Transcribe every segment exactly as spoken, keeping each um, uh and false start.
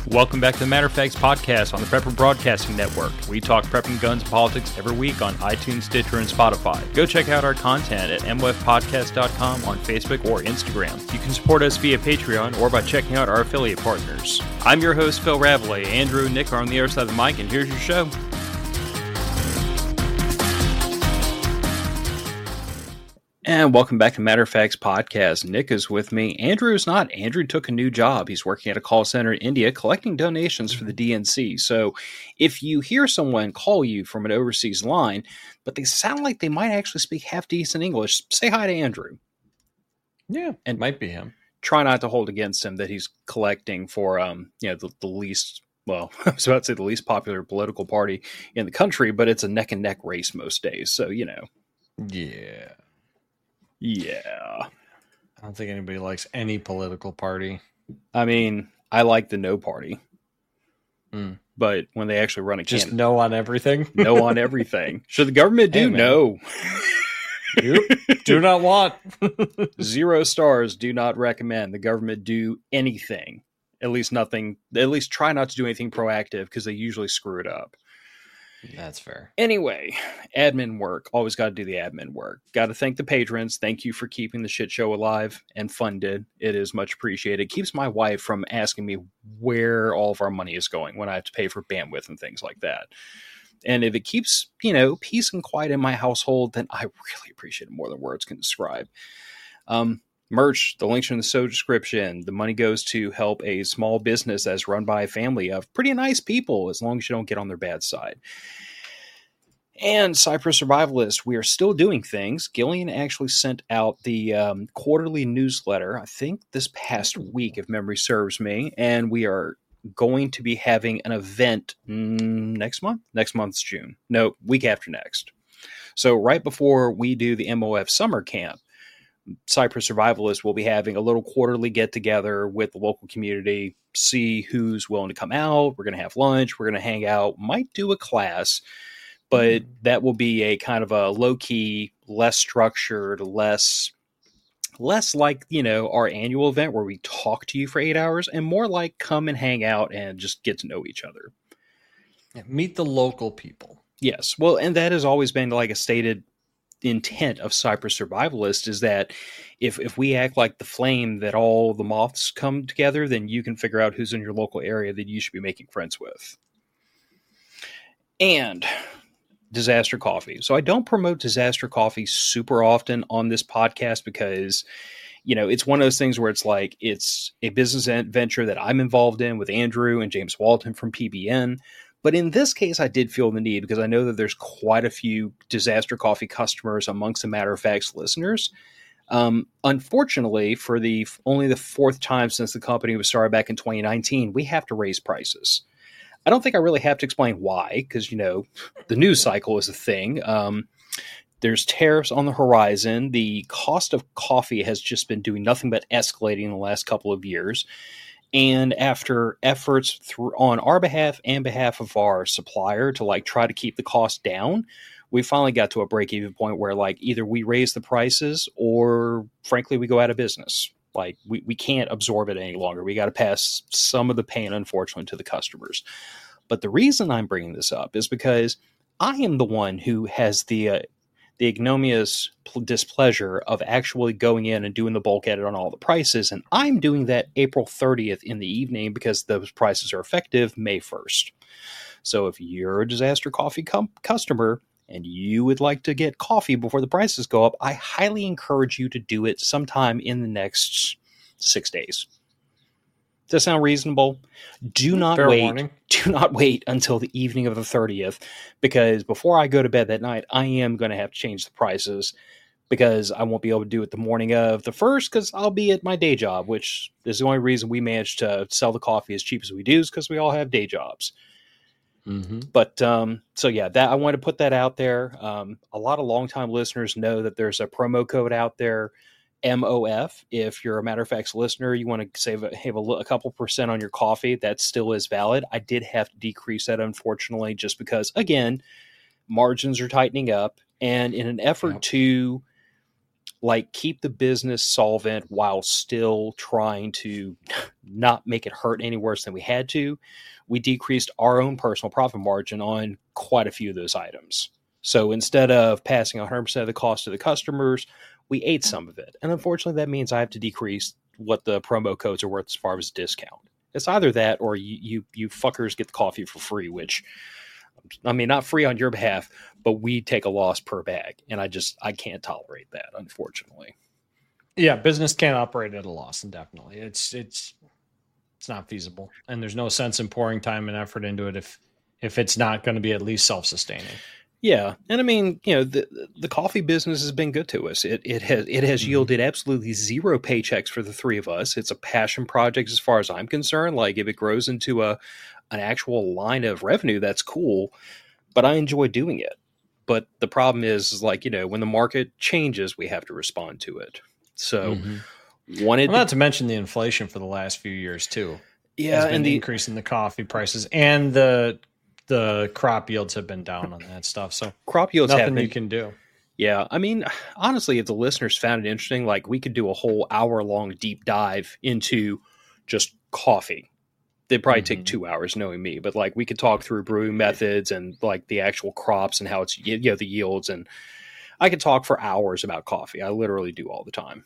Welcome back to the Matter of Facts podcast on the Prepper Broadcasting Network. We talk prepping, guns, and politics every week on iTunes, Stitcher, and Spotify. Go check out our content at m w f podcast dot com on Facebook or Instagram. You can support us via Patreon or by checking out our affiliate partners. I'm your host, Phil Raveley. Andrew and Nick are on the other side of the mic, and here's your show. And welcome back to Matter of Facts podcast. Nick is with me. Andrew is not. Andrew took a new job. He's working at a call center in India collecting donations for the D N C. So if you hear someone call you from an overseas line, but they sound like they might actually speak half decent English, say hi to Andrew. Yeah, and might be him. Try not to hold against him that he's collecting for um, you know, the, the least, well, I was about to say the least popular political party in the country, but it's a neck and neck race most days. So, you know. Yeah. Yeah. I don't think anybody likes any political party. I mean, I like the no party. Mm. But when they actually run a Just candidate, no on everything? no on everything. Should the government do? Hey, no. Yep. Do not want. Zero stars. Do not recommend the government do anything. At least nothing. At least try not to do anything proactive because they usually screw it up. That's fair. Anyway, admin work. Always got to do the admin work. Got to thank the patrons. Thank you for keeping the shit show alive and funded. It is much appreciated. It keeps my wife from asking me where all of our money is going when I have to pay for bandwidth and things like that. And if it keeps, you know, peace and quiet in my household, then I really appreciate it more than words can describe. Um, merch, the links are in the show description. The money goes to help a small business that's run by a family of pretty nice people, as long as you don't get on their bad side. And Cyprus Survivalist, we are still doing things. Gillian actually sent out the um, quarterly newsletter, I think this past week, if memory serves me. And we are going to be having an event mm, next month. Next month's June. No, week after next. So right before we do the M O F summer camp, Cyprus Survivalist will be having a little quarterly get-together with the local community, see who's willing to come out. We're going to have lunch. We're going to hang out. Might do a class. But that will be a kind of a low-key, less structured, less less like, you know, our annual event where we talk to you for eight hours and more like come and hang out and just get to know each other. Yeah, meet the local people. Yes. Well, and that has always been like a stated intent of Cyprus Survivalist is that if, if we act like the flame that all the moths come together, then you can figure out who's in your local area that you should be making friends with. And Disaster Coffee. So I don't promote Disaster Coffee super often on this podcast because, you know, it's one of those things where it's like, it's a business venture that I'm involved in with Andrew and James Walton from P B N. But in this case, I did feel the need because I know that there's quite a few Disaster Coffee customers amongst the Matter of Facts listeners. Um, unfortunately, for the only the fourth time since the company was started back in twenty nineteen, we have to raise prices. I don't think I really have to explain why, because, you know, the news cycle is a thing. Um, there's tariffs on the horizon. The cost of coffee has just been doing nothing but escalating in the last couple of years. And after efforts through, on our behalf and behalf of our supplier to like try to keep the cost down, we finally got to a break-even point where like either we raise the prices or frankly, we go out of business. Like we, we can't absorb it any longer. We got to pass some of the pain, unfortunately, to the customers. But the reason I'm bringing this up is because I am the one who has the uh, the ignominious displeasure of actually going in and doing the bulk edit on all the prices. And I'm doing that April thirtieth in the evening because those prices are effective May first. So if you're a Disaster Coffee com- customer and you would like to get coffee before the prices go up, I highly encourage you to do it sometime in the next six days. Does that sound reasonable? Do not Fair wait. warning. Do not wait until the evening of the thirtieth, because before I go to bed that night, I am going to have to change the prices because I won't be able to do it the morning of the first because I'll be at my day job, which is the only reason we managed to sell the coffee as cheap as we do is because we all have day jobs. Mm-hmm. But um, so, yeah, that I want to put that out there. Um, a lot of longtime listeners know that there's a promo code out there, M O F. If you're a Matter of Facts listener, you want to save a, have a, a couple percent on your coffee. That still is valid. I did have to decrease that, unfortunately, just because, again, margins are tightening up. And in an effort Yep. to like keep the business solvent while still trying to not make it hurt any worse than we had to, we decreased our own personal profit margin on quite a few of those items. So instead of passing one hundred percent of the cost to the customers, we ate some of it. And unfortunately, that means I have to decrease what the promo codes are worth as far as discount. It's either that or you, you, you fuckers get the coffee for free, which, I mean, not free on your behalf, but we take a loss per bag. And I just, I can't tolerate that, unfortunately. Yeah, business can't operate at a loss, indefinitely. It's, it's, it's not feasible. And there's no sense in pouring time and effort into it if, if it's not going to be at least self-sustaining. Yeah. And I mean, you know, the the coffee business has been good to us. It it has it has mm-hmm. yielded absolutely zero paychecks for the three of us. It's a passion project as far as I'm concerned. Like if it grows into a an actual line of revenue, that's cool. But I enjoy doing it. But the problem is, is like, you know, when the market changes, we have to respond to it. So mm-hmm. wanted well, not to, to mention the inflation for the last few years too. Yeah, and the increase in the coffee prices and the the crop yields have been down on that stuff. So crop yields nothing have been, you can do. Yeah. I mean, honestly, if the listeners found it interesting, like we could do a whole hour long deep dive into just coffee. They'd probably mm-hmm. take two hours knowing me, but like we could talk through brewing methods and like the actual crops and how it's, you know, the yields. And I could talk for hours about coffee. I literally do all the time.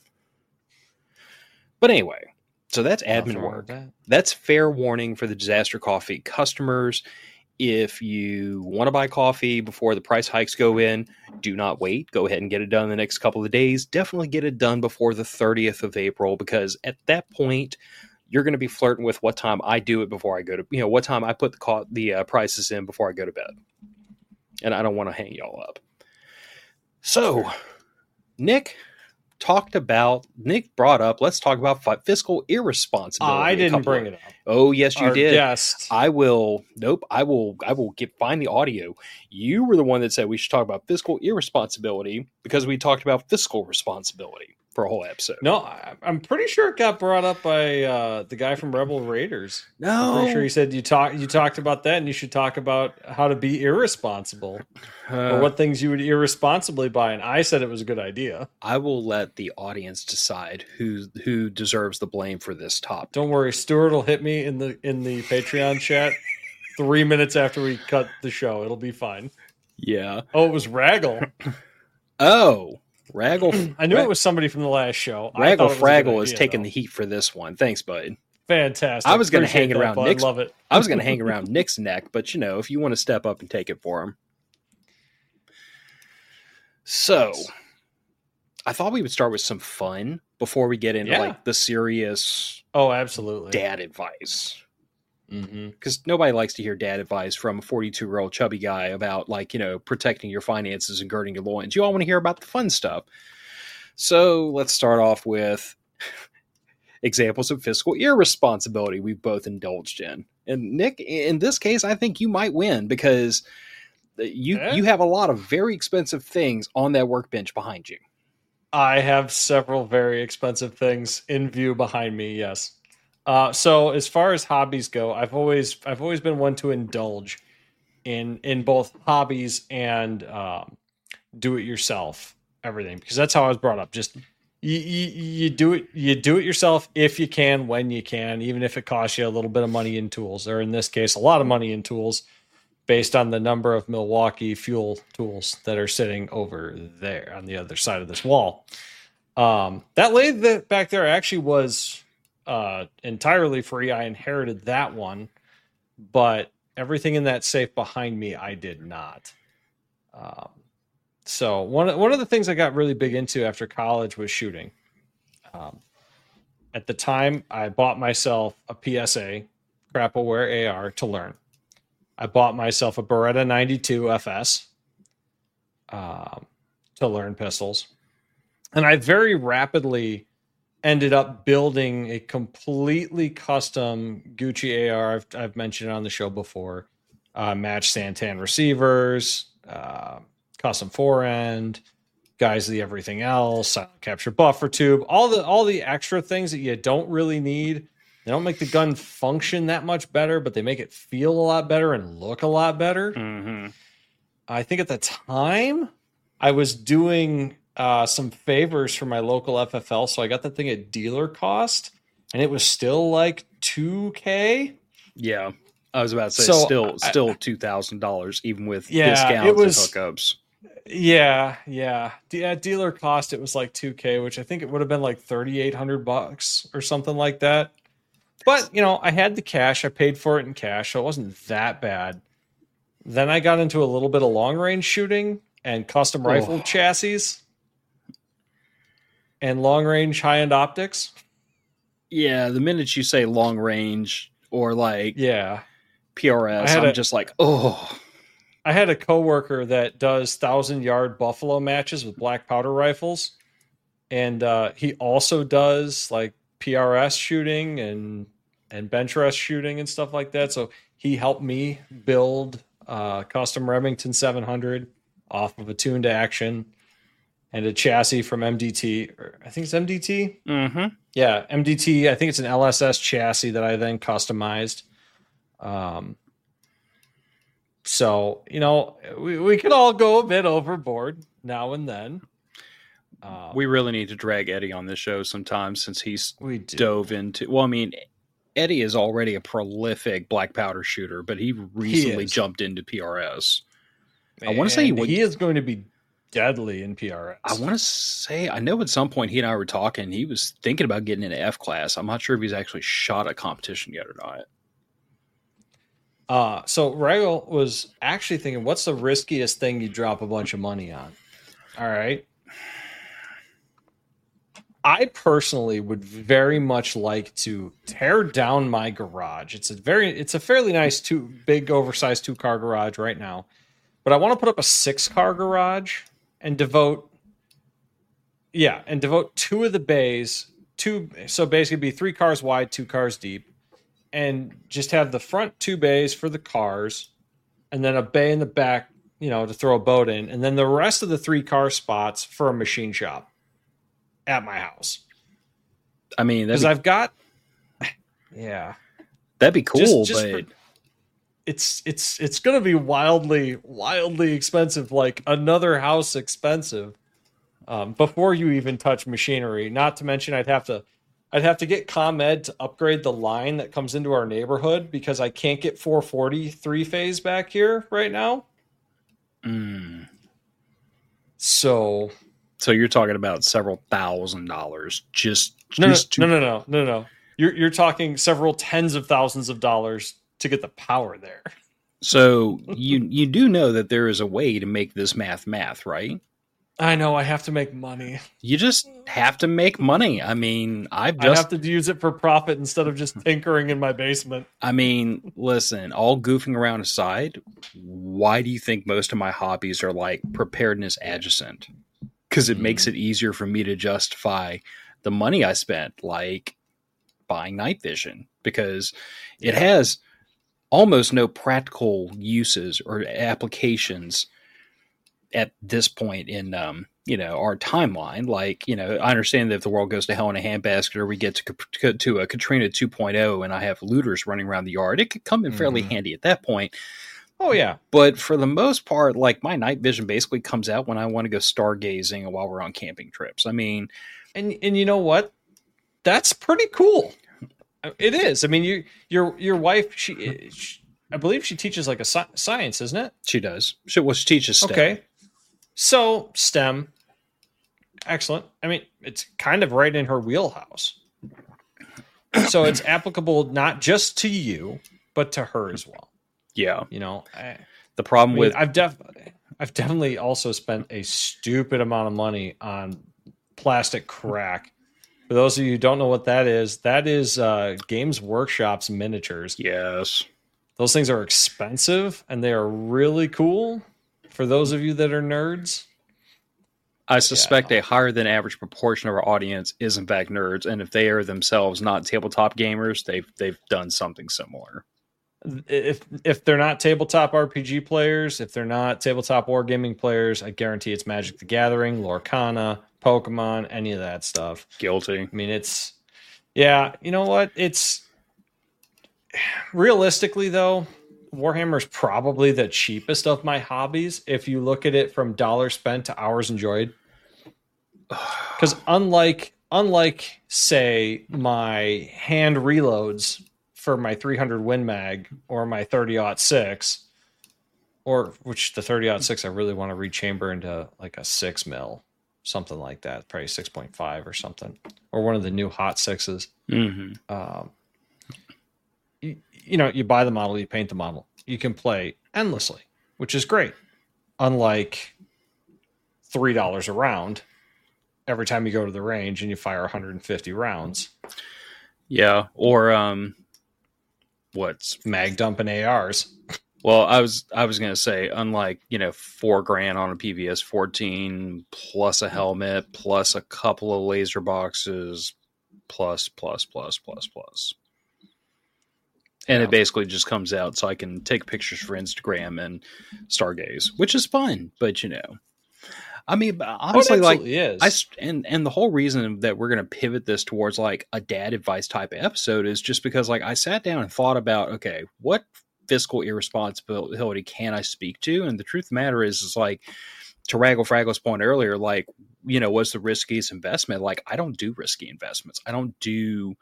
But anyway, so that's admin work. That. That's fair warning for the Disaster Coffee customers. If you want to buy coffee before the price hikes go in, do not wait. Go ahead and get it done in the next couple of days. Definitely get it done before the thirtieth of April, because at that point, you're going to be flirting with what time I do it before I go to, you know, what time I put the co- the uh, prices in before I go to bed. And I don't want to hang y'all up. So, Nick talked about, Nick brought up, let's talk about fiscal irresponsibility. I didn't bring of, it up. Oh, yes, you Our did. Guest. I will, nope, I will, I will get, find the audio. You were the one that said we should talk about fiscal irresponsibility because we talked about fiscal responsibility for a whole episode. No, I, I'm pretty sure it got brought up by uh, the guy from Rebel Raiders. No. I'm pretty sure he said you talk, you talked about that and you should talk about how to be irresponsible. Uh, or what things you would irresponsibly buy, and I said it was a good idea. I will let the audience decide who who deserves the blame for this topic. Don't worry, Stuart will hit me in the in the Patreon chat three minutes after we cut the show. It'll be fine. Yeah. Oh, it was Raggle. oh, Raggle. I knew Rag- it was somebody from the last show. Raggle Fraggle is taking the heat for this one. Thanks, bud. Fantastic. I was going to hang it around Nick's. Love it. I was going to hang around Nick's neck, but you know, if you want to step up and take it for him. So, I thought we would start with some fun before we get into yeah. like the serious oh, absolutely dad advice. Because mm-hmm. nobody likes to hear dad advice from a forty-two-year-old chubby guy about like, you know, protecting your finances and girding your loins. You all want to hear about the fun stuff. So, let's start off with examples of fiscal irresponsibility we've both indulged in. And Nick, in this case, I think you might win because You yeah. you have a lot of very expensive things on that workbench behind you. I have several very expensive things in view behind me. Yes. Uh, so as far as hobbies go, I've always I've always been one to indulge in in both hobbies and um, do it yourself everything, because that's how I was brought up. Just you, you you do it you do it yourself if you can, when you can, even if it costs you a little bit of money in tools, or in this case, a lot of money in tools. Based on the number of Milwaukee fuel tools that are sitting over there on the other side of this wall. Um, that lathe that back there actually was uh, entirely free. I inherited that one, but everything in that safe behind me, I did not. Um, so one, one of the things I got really big into after college was shooting. Um, at the time, I bought myself a P S A, Crappleware A R, to learn. I bought myself a Beretta ninety-two F S um, to learn pistols. And I very rapidly ended up building a completely custom Gucci A R. I've, I've mentioned it on the show before. Uh, matched Santan receivers, uh, custom forend, guys, the everything else, silent capture buffer tube, all the all the extra things that you don't really need. They don't make the gun function that much better, but they make it feel a lot better and look a lot better. Mm-hmm. I think at the time I was doing uh, some favors for my local F F L, so I got the thing at dealer cost, and it was still like two K. Yeah, I was about to say So, still I- still two thousand dollars even with Yeah, discounts it was- and hookups. Yeah, yeah. De- At dealer cost, it was like two K, which I think it would have been like thirty-eight hundred bucks or something like that. But, you know, I had the cash. I paid for it in cash, so it wasn't that bad. Then I got into a little bit of long range shooting and custom rifle Oh. chassis and long range high end optics. Yeah, the minute you say long range or like Yeah. P R S, I had I'm a- just like, oh, I had a coworker that does thousand yard buffalo matches with black powder rifles, and uh, he also does like P R S shooting and and bench rest shooting and stuff like that. So he helped me build uh, custom Remington seven hundred off of a tuned action and a chassis from M D T. Or I think it's M D T. mm-hmm. Yeah, M D T. I think it's an L S S chassis that I then customized. Um, so you know, we we can all go a bit overboard now and then. Um, We really need to drag Eddie on this show sometime since he's we do. dove into. Well, I mean, Eddie is already a prolific black powder shooter, but he recently is. jumped into P R S. I wanna say he And would- he is going to be deadly in P R S. I want to say, I know at some point he and I were talking. He was thinking about getting into F class. I'm not sure if he's actually shot a competition yet or not. Uh, so Regal was actually thinking, what's the riskiest thing you drop a bunch of money on? All right. I personally would very much like to tear down my garage. It's a very, it's a fairly nice two, big, oversized two car garage right now, but I want to put up a six car garage and devote, yeah, and devote two of the bays, two, so basically be three cars wide, two cars deep, and just have the front two bays for the cars, and then a bay in the back, you know, to throw a boat in, and then the rest of the three car spots for a machine shop at my house. I mean, that'd Because be, I've got, yeah, that'd be cool, just- just but for- it's it's it's going to be wildly wildly expensive, like another house expensive, um, before you even touch machinery. Not to mention, I'd have to I'd have to get ComEd to upgrade the line that comes into our neighborhood because I can't get four forty three phase back here right now. mm, So so you're talking about several thousand dollars just, no, no, just to no, no, no, no, no. You're you're talking several tens of thousands of dollars to get the power there. So you you do know that there is a way to make this math math, right? I know I have to make money. You just have to make money. I mean, I've I just have to use it for profit instead of just tinkering in my basement. I mean, listen, all goofing around aside, why do you think most of my hobbies are like preparedness adjacent? Because it makes it easier for me to justify the money I spent, like buying night vision, because it Yeah. has almost no practical uses or applications at this point in um, you know, our timeline. Like, you know, I understand that if the world goes to hell in a handbasket or we get to to a Katrina two point oh and I have looters running around the yard, it could come in fairly Mhm. handy at that point. Oh yeah. But for the most part, like my night vision basically comes out when I want to go stargazing while we're on camping trips. I mean, And and you know what? That's pretty cool. It is. I mean, you your your wife she, she I believe she teaches like a sci- science, isn't it? she does. She, well, she teaches STEM. Okay. So, STEM. Excellent. I mean, it's kind of right in her wheelhouse. So, it's applicable not just to you, but to her as well. Yeah. You know, I, The problem I mean, with I've def I've definitely also spent a stupid amount of money on plastic crack. For those of you who don't know what that is, that is uh, Games Workshop's miniatures. yes. Those things are expensive and they are really cool for those of you that are nerds. I suspect Yeah. a higher than average proportion of our audience is in fact nerds, and if they are themselves not tabletop gamers, they've they've done something similar. If if they're not tabletop R P G players, if they're not tabletop wargaming players, I guarantee it's Magic the Gathering, Lorcana, Pokemon, any of that stuff. Guilty. I mean, it's, yeah, you know what? It's, realistically though, Warhammer's probably the cheapest of my hobbies if you look at it from dollars spent to hours enjoyed. Because unlike unlike say my hand reloads for my three hundred Win Mag or my thirty aught six, or which the thirty aught six I really want to rechamber into like a six mil, something like that, probably six point five or something, or one of the new hot sixes. Mm-hmm. Um, you, you know, you buy the model, you paint the model, you can play endlessly, which is great. Unlike three dollars a round every time you go to the range and you fire one hundred fifty rounds. Yeah, or um, what's mag dumping A Rs. Well, I was I was gonna say, unlike, you know, four grand on a P V S fourteen plus a helmet plus a couple of laser boxes plus plus plus plus plus, and Yeah. it basically just comes out so I can take pictures for Instagram and stargaze, which is fun. But you know, I mean, honestly, Oh, it like absolutely is. I st- and and the whole reason that we're gonna pivot this towards like a dad advice type of episode is just because like I sat down and thought about, okay, what fiscal irresponsibility can I speak to? And the truth of the matter is, is like, to Raggle Fraggle's point earlier, like, you know, what's the riskiest investment? Like, I don't do risky investments. I don't do,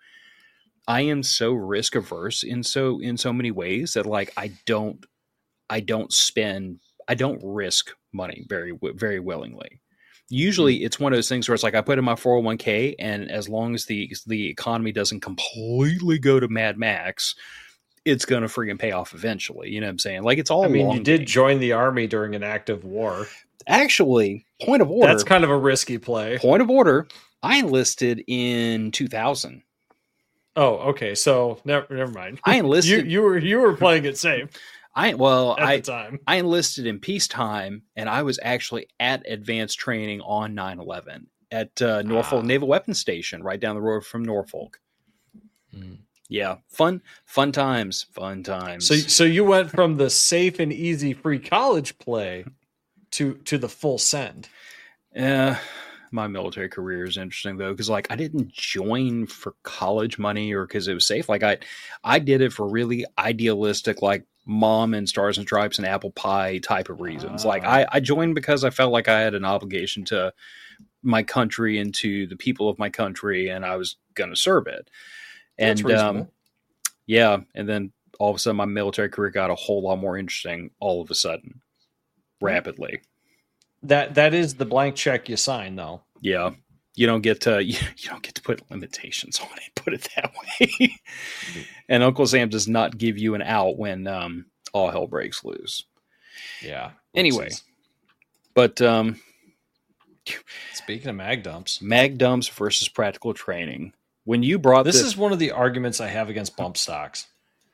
I am so risk averse in so, in so many ways that like, I don't, I don't spend, I don't risk money very, very willingly. Usually mm-hmm. it's one of those things where it's like, I put in my four oh one k, and as long as the, the economy doesn't completely go to Mad Max, it's going to freaking pay off eventually. You know what I'm saying? Like, it's all, I mean, long you did game. join the army during an active war. Actually, point of order. That's kind of a risky play. Point of order. I enlisted in two thousand. Oh, okay. So never, never mind. I enlisted. you, you were, you were playing it safe. I, well, at I, the time. I enlisted in peacetime, and I was actually at advanced training on nine eleven at uh, Norfolk ah. Naval Weapons Station, right down the road from Norfolk. Hmm. Yeah, fun, fun times, fun times. So, so you went from the safe and easy free college play to to the full send. Yeah, my military career is interesting though, because like I didn't join for college money or because it was safe. Like I, I did it for really idealistic, like mom and Stars and Stripes and apple pie type of reasons. Uh, like I, I joined because I felt like I had an obligation to my country and to the people of my country, and I was going to serve it. And um, yeah, and then all of a sudden my military career got a whole lot more interesting all of a sudden, rapidly. That that is the blank check you sign, though. Yeah, you don't get to you, you don't get to put limitations on it. Put it that way. And Uncle Sam does not give you an out when um, all hell breaks loose. Yeah. Anyway, but um, speaking of mag dumps, mag dumps versus practical training. When you brought this, this is one of the arguments I have against bump stocks.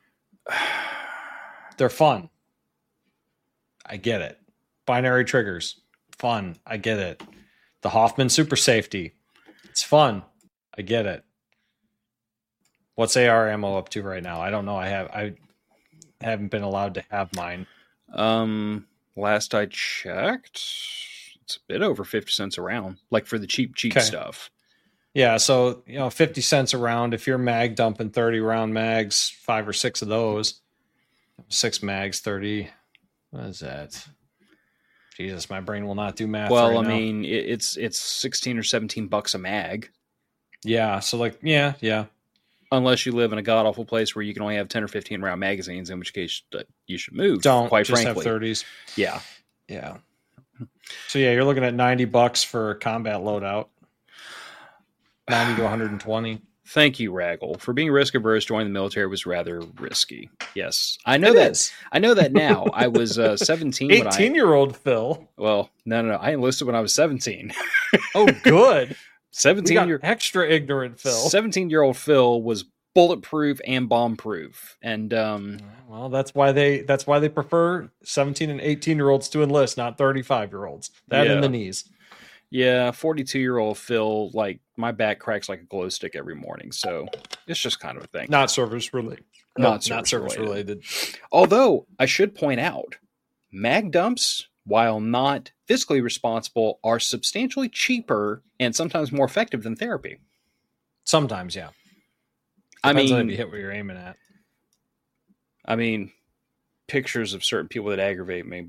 They're fun. I get it. Binary triggers, fun. I get it. The Hoffman super safety, it's fun. I get it. What's A R ammo up to right now? I don't know. I have I haven't been allowed to have mine. Um, last I checked, it's a bit over fifty cents a round, like for the cheap cheap okay. stuff. Yeah, so, you know, fifty cents a round. If you're mag dumping thirty round mags, five or six of those, six mags, thirty. What is that? Jesus, my brain will not do math. Well, right I now. mean, it's it's sixteen or seventeen bucks a mag. Yeah, so like, yeah, yeah. Unless you live in a god awful place where you can only have ten or fifteen round magazines, in which case you should move. Don't quite just frankly. have thirties. Yeah, yeah. So yeah, you're looking at ninety bucks for a combat loadout. ninety to one hundred twenty. Thank you, Raggle. For being risk averse, joining the military was rather risky. Yes, I know it that. Is. I know that now. I was uh, seventeen. eighteen-year-old Phil. Well, no, no, no. I enlisted when I was seventeen. Oh, good. seventeen year extra ignorant Phil. seventeen-year-old Phil was bulletproof and bomb-proof, and um, well, that's why they that's why they prefer seventeen and eighteen-year-olds to enlist, not thirty-five-year-olds. That yeah. in the knees. Yeah, forty-two-year-old Phil, like, my back cracks like a glow stick every morning, so it's just kind of a thing. Not service related. Not, no, service, not service related. related. Although, I should point out, mag dumps, while not fiscally responsible, are substantially cheaper and sometimes more effective than therapy. Sometimes, yeah. Depends I mean, on if you hit what you're aiming at. I mean, pictures of certain people that aggravate me, but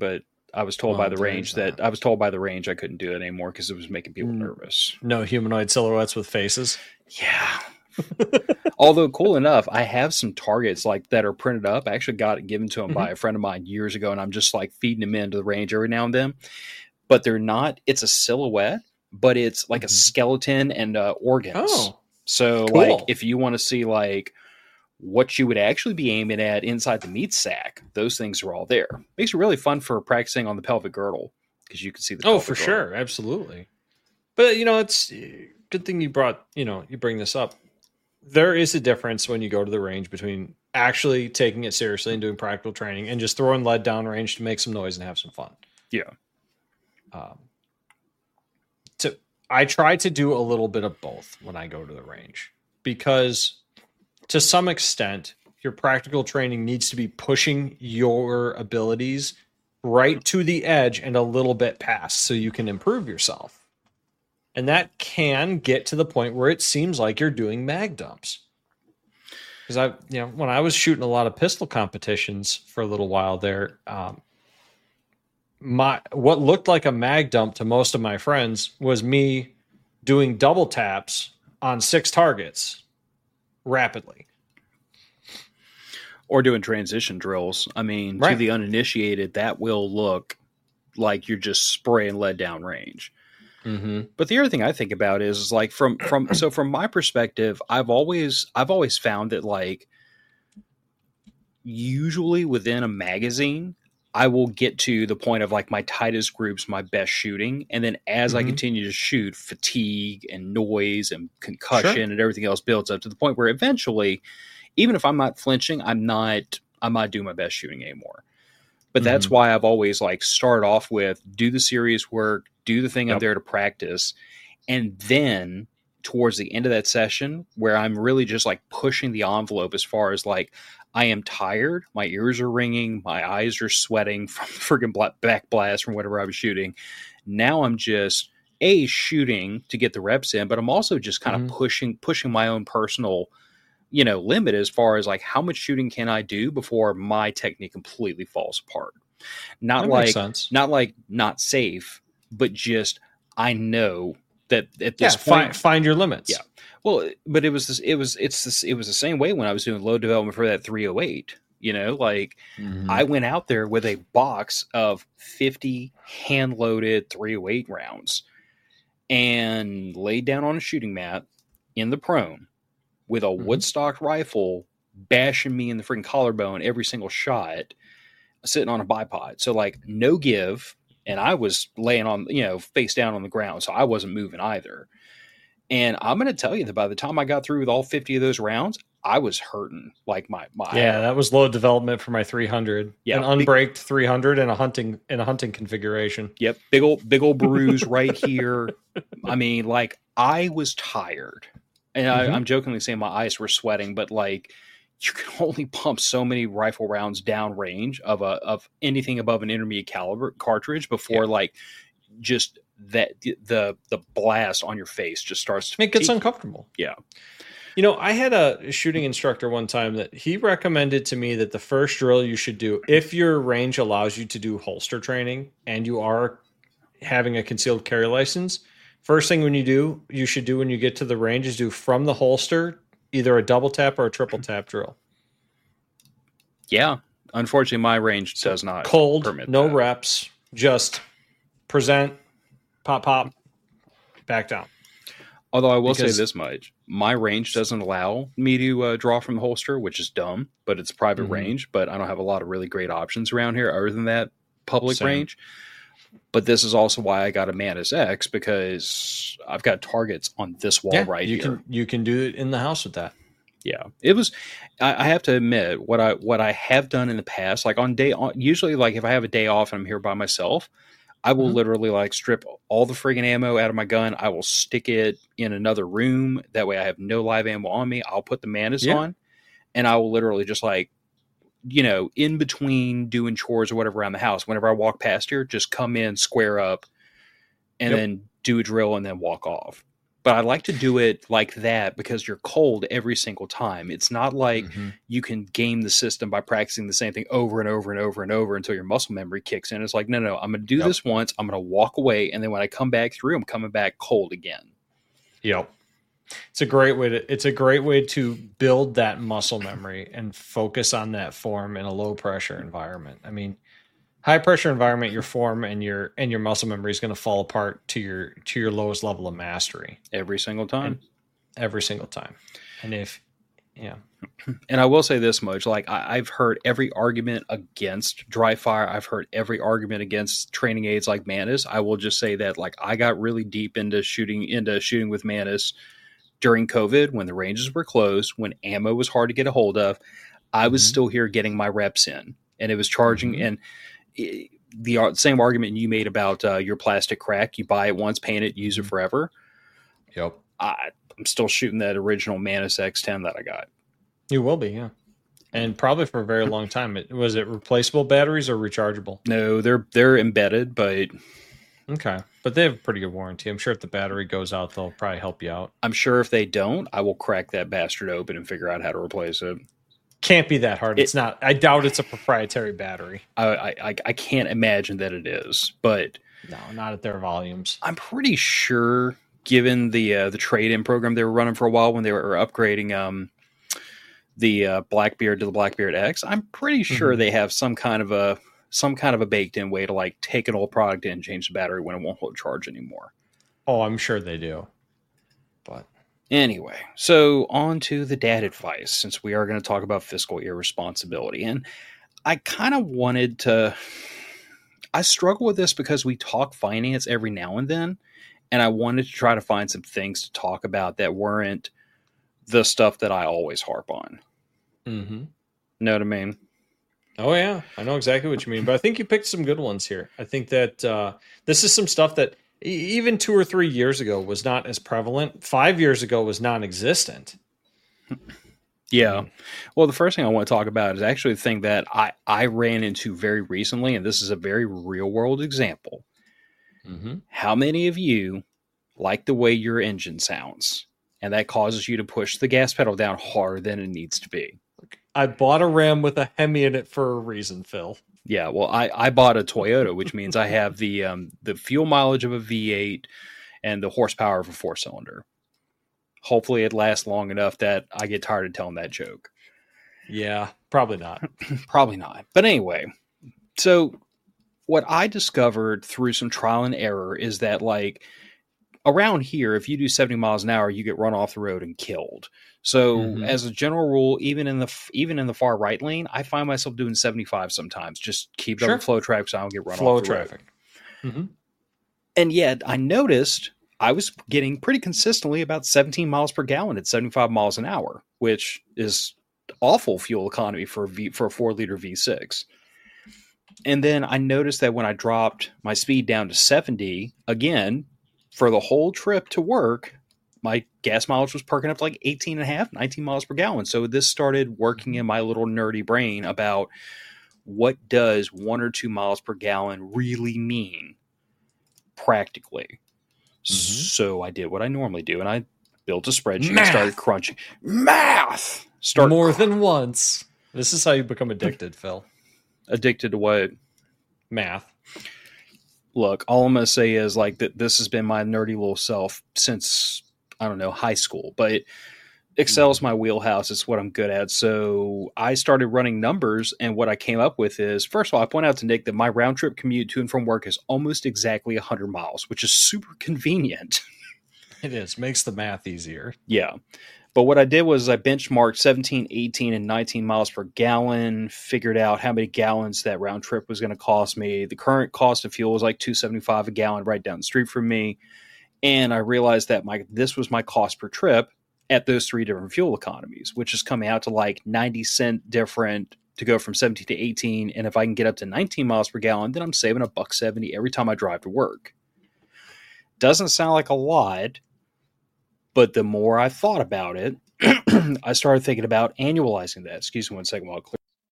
I was told Oh, by the there's range that that. I was told by the range I couldn't do it anymore because it was making people Mm. nervous. No humanoid silhouettes with faces. Yeah. Although cool enough, I have some targets like that are printed up. I actually got it given to him Mhm. by a friend of mine years ago, and I'm just like feeding them into the range every now and then. But they're not. It's a silhouette, but it's like Mhm. a skeleton and uh, organs. Oh, So cool. like if you want to see like what you would actually be aiming at inside the meat sack, those things are all there. Makes it really fun for practicing on the pelvic girdle because you can see the. Oh, pelvic for girdle. sure, absolutely. But you know, it's good thing you brought. You know, you bring this up. There is a difference when you go to the range between actually taking it seriously and doing practical training and just throwing lead down range to make some noise and have some fun. Yeah. Um, to I try to do a little bit of both when I go to the range because to some extent your practical training needs to be pushing your abilities right to the edge and a little bit past so you can improve yourself. And that can get to the point where it seems like you're doing mag dumps. Because I, you know, when I was shooting a lot of pistol competitions for a little while there, um, my what looked like a mag dump to most of my friends was me doing double taps on six targets rapidly. Or doing transition drills. I mean, Right. to the uninitiated, that will look like you're just spraying lead down range. Mm-hmm. But the other thing I think about is, is like from from so from my perspective, I've always I've always found that like usually within a magazine, I will get to the point of like my tightest groups, my best shooting, and then as I Mhm. continue to shoot, fatigue and noise and concussion Sure. and everything else builds up to the point where eventually, even if I'm not flinching, I'm not I'm not doing my best shooting anymore. But that's Mhm. why I've always like start off with do the serious work, do the thing I'm Yep. there to practice, and then towards the end of that session where I'm really just like pushing the envelope as far as like I am tired, my ears are ringing, my eyes are sweating from freaking bla- back blast from whatever I was shooting. Now I'm just a shooting to get the reps in, but I'm also just kind Mhm. of pushing pushing my own personal, you know, limit as far as like how much shooting can I do before my technique completely falls apart. Not That like makes sense. not like not safe, but just I know that at Yeah, this fi- point, find your limits. Yeah. Well, but it was this, it was it's this, it was the same way when I was doing load development for that three oh eight. You know, like Mhm. I went out there with a box of fifty hand loaded three oh eight rounds and laid down on a shooting mat in the prone with a Mhm. Woodstock rifle bashing me in the freaking collarbone every single shot, sitting on a bipod. So like no give, and I was laying on, you know, face down on the ground, so I wasn't moving either. And I'm going to tell you that by the time I got through with all fifty of those rounds, I was hurting like my my Yeah, that was load development for my three hundred. Yeah, An big- unbraked three hundred and a hunting in a hunting configuration. Yep, big old big old bruise right here. I mean, like I was tired, and I, Mhm. I'm jokingly saying my eyes were sweating, but like you can only pump so many rifle rounds down range of a of anything above an intermediate caliber cartridge before Yeah. like just that the the blast on your face just starts to It gets fatigue. uncomfortable. Yeah. You know, I had a shooting instructor one time that he recommended to me that the first drill you should do, if your range allows you to do holster training and you are having a concealed carry license, first thing when you do, you should do when you get to the range is do from the holster either a double tap or a triple tap drill. Yeah. Unfortunately, my range So does not cold, permit no that. reps, just present, pop, pop, back down. Although I will Because- say this much, my range doesn't allow me to uh, draw from the holster, which is dumb, but it's private Mhm. range, but I don't have a lot of really great options around here other than that public Same. range. But this is also why I got a Mantis X, because I've got targets on this wall Yeah, right you here. can you can do it in the house with that. Yeah, it was. I, I have to admit what I what I have done in the past, like on day on, usually like if I have a day off and I'm here by myself, I will Mhm. literally like strip all the friggin' ammo out of my gun. I will stick it in another room. That way I have no live ammo on me. I'll put the Mantis Yeah. on, and I will literally just like, you know, in between doing chores or whatever around the house, whenever I walk past here, just come in, square up, and Yep. then do a drill and then walk off. But I like to do it like that because you're cold every single time. It's not like mm-hmm. you can game the system by practicing the same thing over and over and over and over until your muscle memory kicks in. It's like, no, no, I'm going to do yep. this once. I'm going to walk away. And then when I come back through, I'm coming back cold again. Yep. It's a great way to, it's a great way to build that muscle memory and focus on that form in a low pressure environment. I mean, high pressure environment, your form and your and your muscle memory is going to fall apart to your to your lowest level of mastery every single time. And every single time. And if yeah. And I will say this much, like I, I've heard every argument against dry fire. I've heard every argument against training aids like Mantis. I will just say that like I got really deep into shooting into shooting with Mantis during COVID when the ranges were closed, when ammo was hard to get a hold of. I was mm-hmm. still here getting my reps in, and it was charging mm-hmm. and the same argument you made about uh, your plastic crack. You buy it once, paint it, use it forever. Yep. I, I'm still shooting that original Mantis X ten that I got. You will be, yeah. And probably for a very long time. It, was it replaceable batteries or rechargeable? No, they're they're embedded, but... Okay. But they have a pretty good warranty. I'm sure if the battery goes out, they'll probably help you out. I'm sure if they don't, I will crack that bastard open and figure out how to replace it. Can't be that hard. It, it's not. I doubt it's a proprietary battery. I, I I can't imagine that it is, but no, not at their volumes. I'm pretty sure, given the uh, the trade-in program they were running for a while when they were upgrading um the uh, Blackbeard to the Blackbeard X, I'm pretty sure mm-hmm. they have some kind of a some kind of a baked-in way to like take an old product in and change the battery when it won't hold charge anymore. Oh, I'm sure they do. But anyway, so on to the dad advice, since we are going to talk about fiscal irresponsibility. And I kind of wanted to, I struggle with this because we talk finance every now and then, and I wanted to try to find some things to talk about that weren't the stuff that I always harp on. Mm-hmm. Know what I mean? Oh, yeah. I know exactly what you mean, but I think you picked some good ones here. I think that uh, this is some stuff that even two or three years ago was not as prevalent. Five years ago was non-existent. Yeah. Well, the first thing I want to talk about is actually the thing that I, I ran into very recently, and this is a very real world example. Mm-hmm. How many of you like the way your engine sounds, and that causes you to push the gas pedal down harder than it needs to be? I bought a Ram with a Hemi in it for a reason, Phil. Yeah, well, I, I bought a Toyota, which means I have the um, the fuel mileage of a V eight and the horsepower of a four-cylinder. Hopefully it lasts long enough that I get tired of telling that joke. Yeah, probably not. Probably not. But anyway, so what I discovered through some trial and error is that, like, around here, if you do seventy miles an hour, you get run off the road and killed. So mm-hmm. as a general rule, even in the even in the far right lane, I find myself doing seventy-five sometimes. Just keep sure. up the flow traffic so I don't get run flow off the traffic. road. Mm-hmm. And yet I noticed I was getting pretty consistently about seventeen miles per gallon at seventy-five miles an hour, which is awful fuel economy for a v, for a four liter V six. And then I noticed that when I dropped my speed down to seventy, again, for the whole trip to work, my gas mileage was perking up to like eighteen and a half, nineteen miles per gallon. So this started working in my little nerdy brain about what does one or two miles per gallon really mean practically. Mm-hmm. So I did what I normally do, and I built a spreadsheet Math. and started crunching. Math! Start More cr- than once. This is how you become addicted, Phil. Addicted to what? Math. Look, all I'm going to say is like that this has been my nerdy little self since, I don't know, high school, but Excel's my wheelhouse. It's what I'm good at. So I started running numbers, and what I came up with is, first of all, I point out to Nick that my round trip commute to and from work is almost exactly one hundred miles, which is super convenient. It is. Makes the math easier. Yeah. But what I did was I benchmarked seventeen, eighteen, and nineteen miles per gallon, figured out how many gallons that round trip was going to cost me. The current cost of fuel was like two dollars and seventy-five cents a gallon right down the street from me. And I realized that my this was my cost per trip at those three different fuel economies, which is coming out to like ninety cent different to go from seventeen to eighteen. And if I can get up to nineteen miles per gallon, then I'm saving a buck seventy every time I drive to work. Doesn't sound like a lot, but the more I thought about it, I started thinking about annualizing that. Excuse me one second while I clear.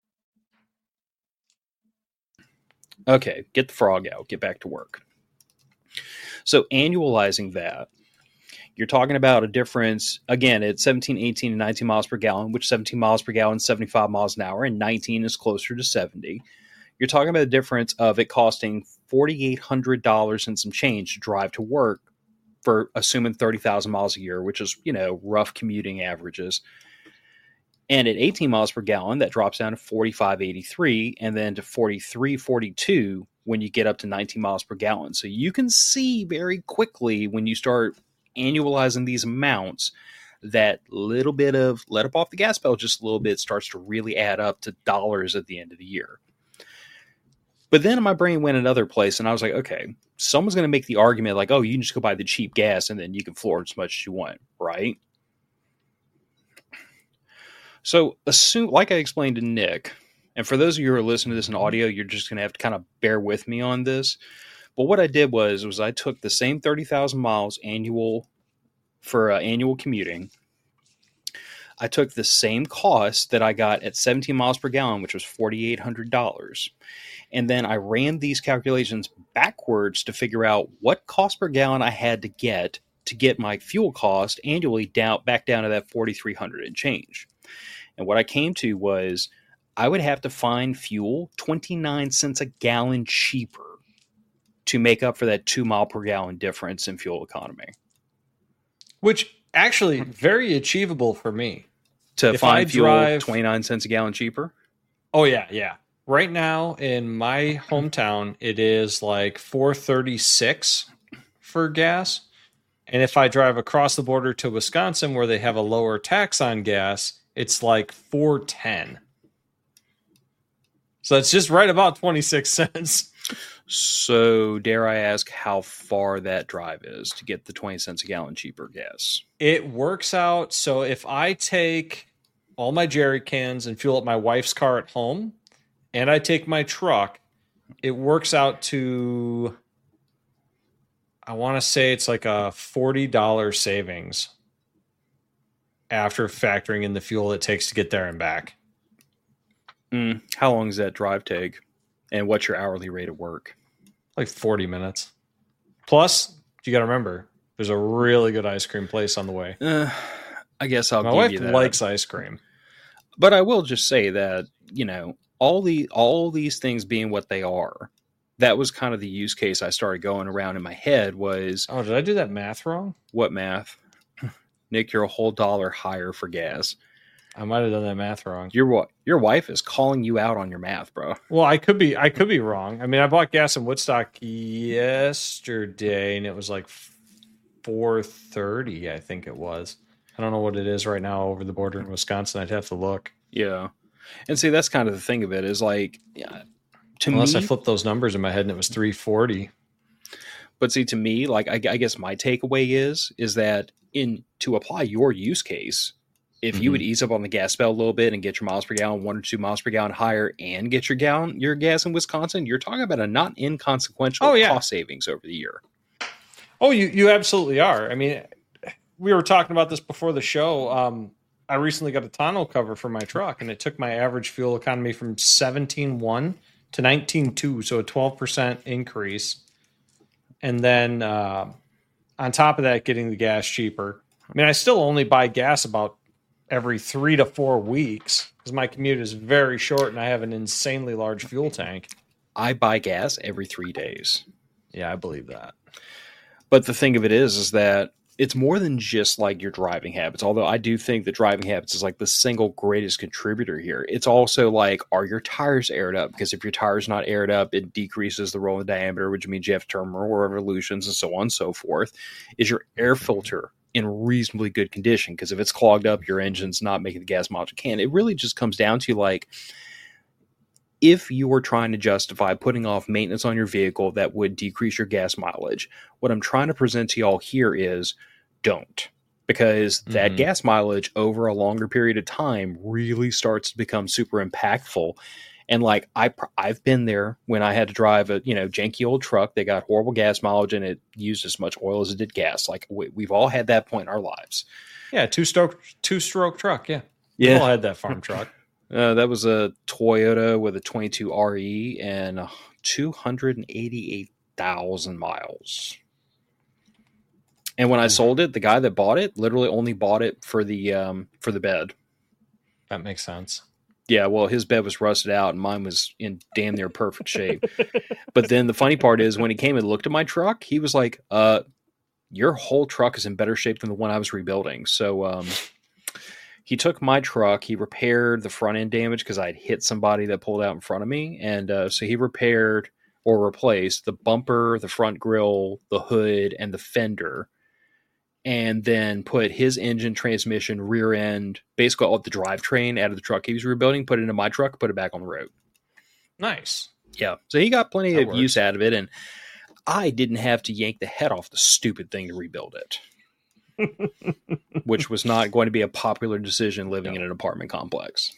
Okay, get the frog out, get back to work. So annualizing that You're talking about a difference, again, at seventeen, eighteen, and nineteen miles per gallon, which seventeen miles per gallon is seventy-five miles an hour, and nineteen is closer to seventy. You're talking about a difference of it costing four thousand eight hundred dollars and some change to drive to work for assuming thirty thousand miles a year, which is, you know, rough commuting averages. And at eighteen miles per gallon, that drops down to forty-five eighty-three, and then to forty-three forty-two when you get up to nineteen miles per gallon. So you can see very quickly when you start annualizing these amounts that little bit of let up off the gas pedal just a little bit starts to really add up to dollars at the end of the year. But then my brain went another place, and I was like, okay, someone's going to make the argument like, oh, you can just go buy the cheap gas and then you can floor it as much as you want, right? So assume, like I explained to Nick, and for those of you who are listening to this in audio, you're just going to have to kind of bear with me on this. But what I did was, was I took the same thirty thousand miles annual for uh, annual commuting. I took the same cost that I got at seventeen miles per gallon, which was four thousand eight hundred dollars. And then I ran these calculations backwards to figure out what cost per gallon I had to get to get my fuel cost annually down back down to that four thousand three hundred and change. And what I came to was I would have to find fuel twenty-nine cents a gallon cheaper to make up for that two mile per gallon difference in fuel economy. Which actually very achievable for me. To if find I fuel drive, twenty-nine cents a gallon cheaper? Oh, yeah, yeah. Right now in my hometown, it is like four thirty-six for gas. And if I drive across the border to Wisconsin where they have a lower tax on gas, it's like four ten. So it's just right about twenty-six cents. So dare I ask how far that drive is to get the twenty cents a gallon cheaper gas? It works out. So if I take all my jerry cans and fuel up my wife's car at home, and I take my truck, it works out to, I want to say it's like a forty dollars savings after factoring in the fuel it takes to get there and back. Mm, how long does that drive take? And what's your hourly rate of work? Like forty minutes. Plus, you got to remember, there's a really good ice cream place on the way. Uh, I guess I'll My give wife you that. likes ice cream. But I will just say that, you know, all the all these things being what they are, that was kind of the use case I started going around in my head was... Oh, did I do that math wrong? What math? Nick, you're a whole dollar higher for gas. I might have done that math wrong. Your your wife is calling you out on your math, bro. Well, I could be I could be wrong. I mean, I bought gas in Woodstock yesterday, and it was like four thirty, I think it was. I don't know what it is right now over the border in Wisconsin. I'd have to look. Yeah. And see, that's kind of the thing of it is like, yeah, to Unless me, I flipped those numbers in my head and it was three forty. But see, to me, like, I, I guess my takeaway is, is that in to apply your use case, if mm-hmm. you would ease up on the gas pedal a little bit and get your miles per gallon, one or two miles per gallon higher and get your gallon, your gas in Wisconsin, you're talking about a not inconsequential oh, yeah. cost savings over the year. Oh, you, you absolutely are. I mean, we were talking about this before the show. Um, I recently got a tonneau cover for my truck, and it took my average fuel economy from seventeen point one to nineteen point two, so a twelve percent increase. And then uh, on top of that, getting the gas cheaper. I mean, I still only buy gas about every three to four weeks because my commute is very short and I have an insanely large fuel tank. I buy gas every three days. Yeah, I believe that. But the thing of it is, is that it's more than just like your driving habits. Although I do think that driving habits is like the single greatest contributor here. It's also like, are your tires aired up? Because if your tire's not aired up, it decreases the rolling diameter, which means you have to turn more revolutions and so on and so forth. Is your air filter in reasonably good condition? Because if it's clogged up, your engine's not making the gas mileage it can. It really just comes down to like, if you were trying to justify putting off maintenance on your vehicle that would decrease your gas mileage, what I'm trying to present to y'all here is don't. Because that mm-hmm. gas mileage over a longer period of time really starts to become super impactful. And like I, I've been there when I had to drive a you know janky old truck that got horrible gas mileage and it used as much oil as it did gas. Like we, we've all had that point in our lives. Yeah, two stroke two stroke truck. Yeah, yeah, we all had that farm truck. Uh, that was a Toyota with a twenty-two R E and two hundred eighty-eight thousand miles. And when I sold it, the guy that bought it literally only bought it for the um, for the bed. That makes sense. Yeah, well, his bed was rusted out and mine was in damn near perfect shape. But then the funny part is when he came and looked at my truck, he was like, uh, your whole truck is in better shape than the one I was rebuilding. So um, he took my truck, he repaired the front end damage because I'd hit somebody that pulled out in front of me. And uh, so he repaired or replaced the bumper, the front grille, the hood, and the fender. And then put his engine, transmission, rear end, basically all the drivetrain out of the truck he was rebuilding, put it into my truck, put it back on the road. Nice. Yeah. So he got plenty That of works. use out of it. And I didn't have to yank the head off the stupid thing to rebuild it, which was not going to be a popular decision living No. in an apartment complex.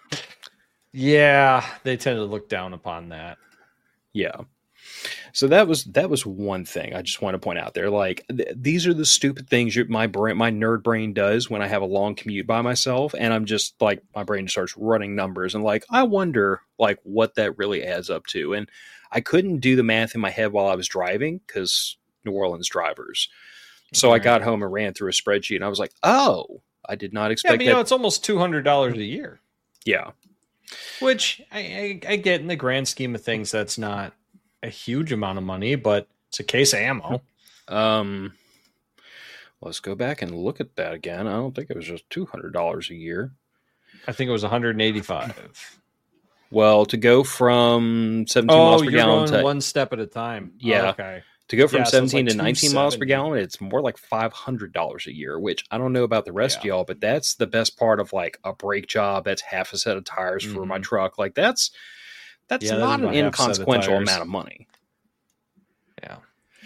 Yeah, they tend to look down upon that. Yeah. So that was that was one thing I just want to point out there. Like th- these are the stupid things you, my brain, my nerd brain does when I have a long commute by myself, and I'm just like my brain starts running numbers and like I wonder like what that really adds up to. And I couldn't do the math in my head while I was driving because New Orleans drivers. So Right. I got home and ran through a spreadsheet, and I was like, oh, I did not Yeah, expect but you that. know, it's almost two hundred dollars a year, Yeah, which I, I, I get in the grand scheme of things. That's not a huge amount of money, but it's a case of ammo. um, let's go back and look at that again. I don't think it was just two hundred dollars a year. I think it was one hundred eighty-five. Well, to go from seventeen Oh, miles per you're gallon going to, one step at a time. Yeah. Oh, okay. to go from Yeah, so it's seventeen like to nineteen miles per two seventy. gallon, it's more like five hundred dollars a year, which I don't know about the rest of Yeah. y'all, but that's the best part of like a brake job. That's half a set of tires for my Mhm. truck. Like that's, that's Yeah, that not is an about half a set of inconsequential tires. amount of money. Yeah.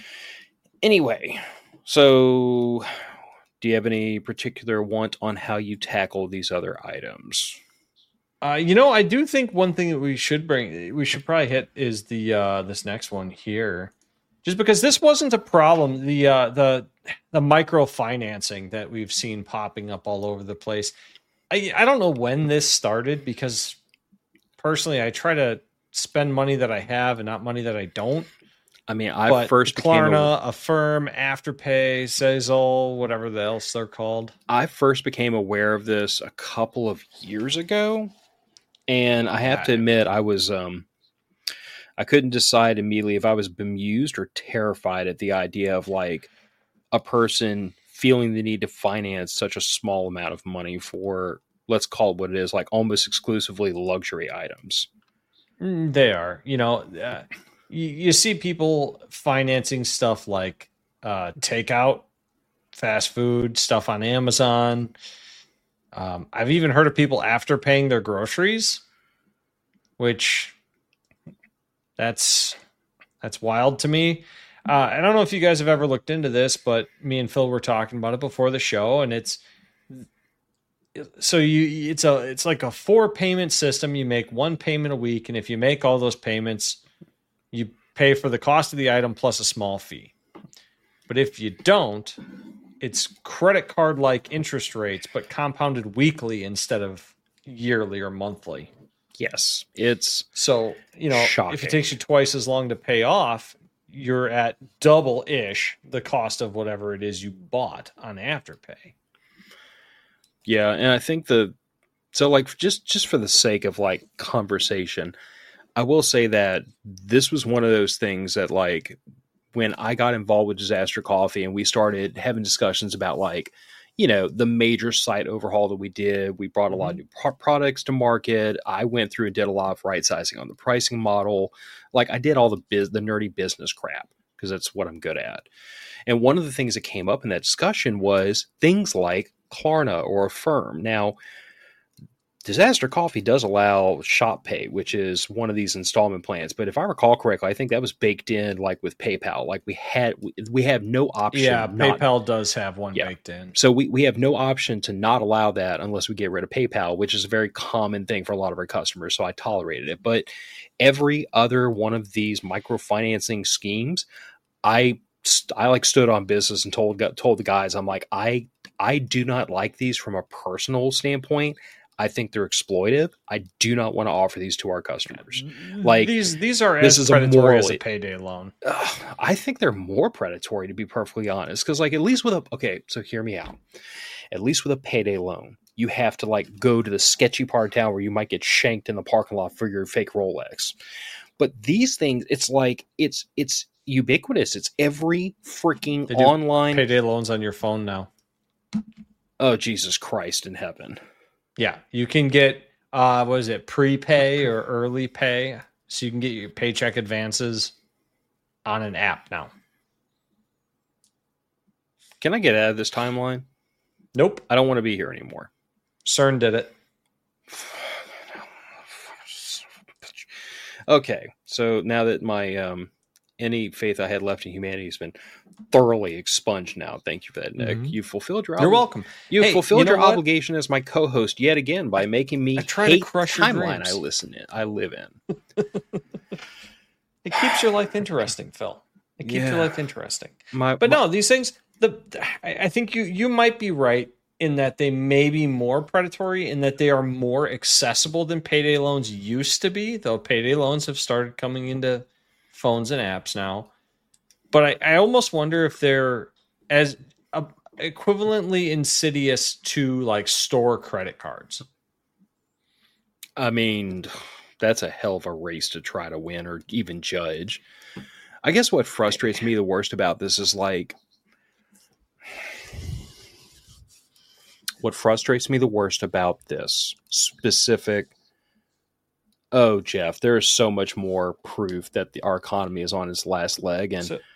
Anyway, so do you have any particular want on how you tackle these other items? Uh, you know, I do think one thing that we should bring, we should probably hit is the uh, this next one here, just because this wasn't a problem. The uh, the the microfinancing that we've seen popping up all over the place. I I don't know when this started because personally, I try to spend money that I have and not money that I don't. I mean, I But first became a, Klarna, Affirm, Afterpay, Sezzle, whatever the else they're called. I first became aware of this a couple of years ago. And I have to admit, I was, um, I couldn't decide immediately if I was bemused or terrified at the idea of like a person feeling the need to finance such a small amount of money for, let's call it what it is, like almost exclusively luxury items. Mm, They are, you know, uh, you, you see people financing stuff like uh, takeout, fast food, stuff on Amazon. Um, I've even heard of people after paying their groceries, which that's that's wild to me. Uh, I don't know if you guys have ever looked into this, but me and Phil were talking about it before the show, and it's so you it's a it's like a four payment system. You make one payment a week, and if you make all those payments, you pay for the cost of the item plus a small fee. But if you don't, it's credit card like interest rates, but compounded weekly instead of yearly or monthly. Yes, it's So, you know, Shocking. if it takes you twice as long to pay off, you're at double ish the cost of whatever it is you bought on Afterpay. yeah, and I think the so like just just for the sake of like conversation, I will say that this was one of those things that like when I got involved with Disaster Coffee and we started having discussions about like, you know, the major site overhaul that we did, we brought a lot of new pro- products to market. I went through and did a lot of right sizing on the pricing model. Like I did all the biz, the nerdy business crap because that's what I'm good at. And one of the things that came up in that discussion was things like Klarna or Affirm. Now, Disaster Coffee does allow Shop Pay, which is one of these installment plans. But if I recall correctly, I think that was baked in like with PayPal. Like we had, we, we have no option. Yeah, not, PayPal does have one Yeah. baked in. So we, we have no option to not allow that unless we get rid of PayPal, which is a very common thing for a lot of our customers. So I tolerated it. But every other one of these microfinancing schemes, I I like stood on business and told told the guys, I'm like, I I do not like these from a personal standpoint. I think they're exploitive. I do not want to offer these to our customers. Like these, these are this as is a predatory morally, as a payday loan. Uh, I think they're more predatory, to be perfectly honest. Because, like, at least with a okay, so hear me out. At least with a payday loan, you have to like go to the sketchy part of town where you might get shanked in the parking lot for your fake Rolex. But these things, it's like it's it's ubiquitous. It's every freaking online payday loans on your phone now. Oh, Jesus Christ in heaven. Yeah, you can get uh what is it, prepay or early pay, so you can get your paycheck advances on an app now. Can I get out of this timeline? Nope. I don't want to be here anymore. CERN did it. Okay, so now that my um, any faith I had left in humanity has been thoroughly expunged now, thank you for that, Nick. Mm-hmm. You fulfilled your You're obli- welcome. You hey, fulfilled you know your what? obligation as my co-host yet again by making me I try hate to crush the your timeline dreams. I listen in. I live in. It keeps your life interesting, Phil. It keeps Yeah. your life interesting. My, but my, no, these things. The I, I think you you might be right in that they may be more predatory, in that they are more accessible than payday loans used to be, though payday loans have started coming into phones and apps now. But I, I almost wonder if they're as uh, equivalently insidious to like store credit cards. I mean, that's a hell of a race to try to win or even judge. I guess what frustrates me the worst about this is like, what frustrates me the worst about this specific, oh, Jeff, there is so much more proof that the, our economy is on its last leg. And so,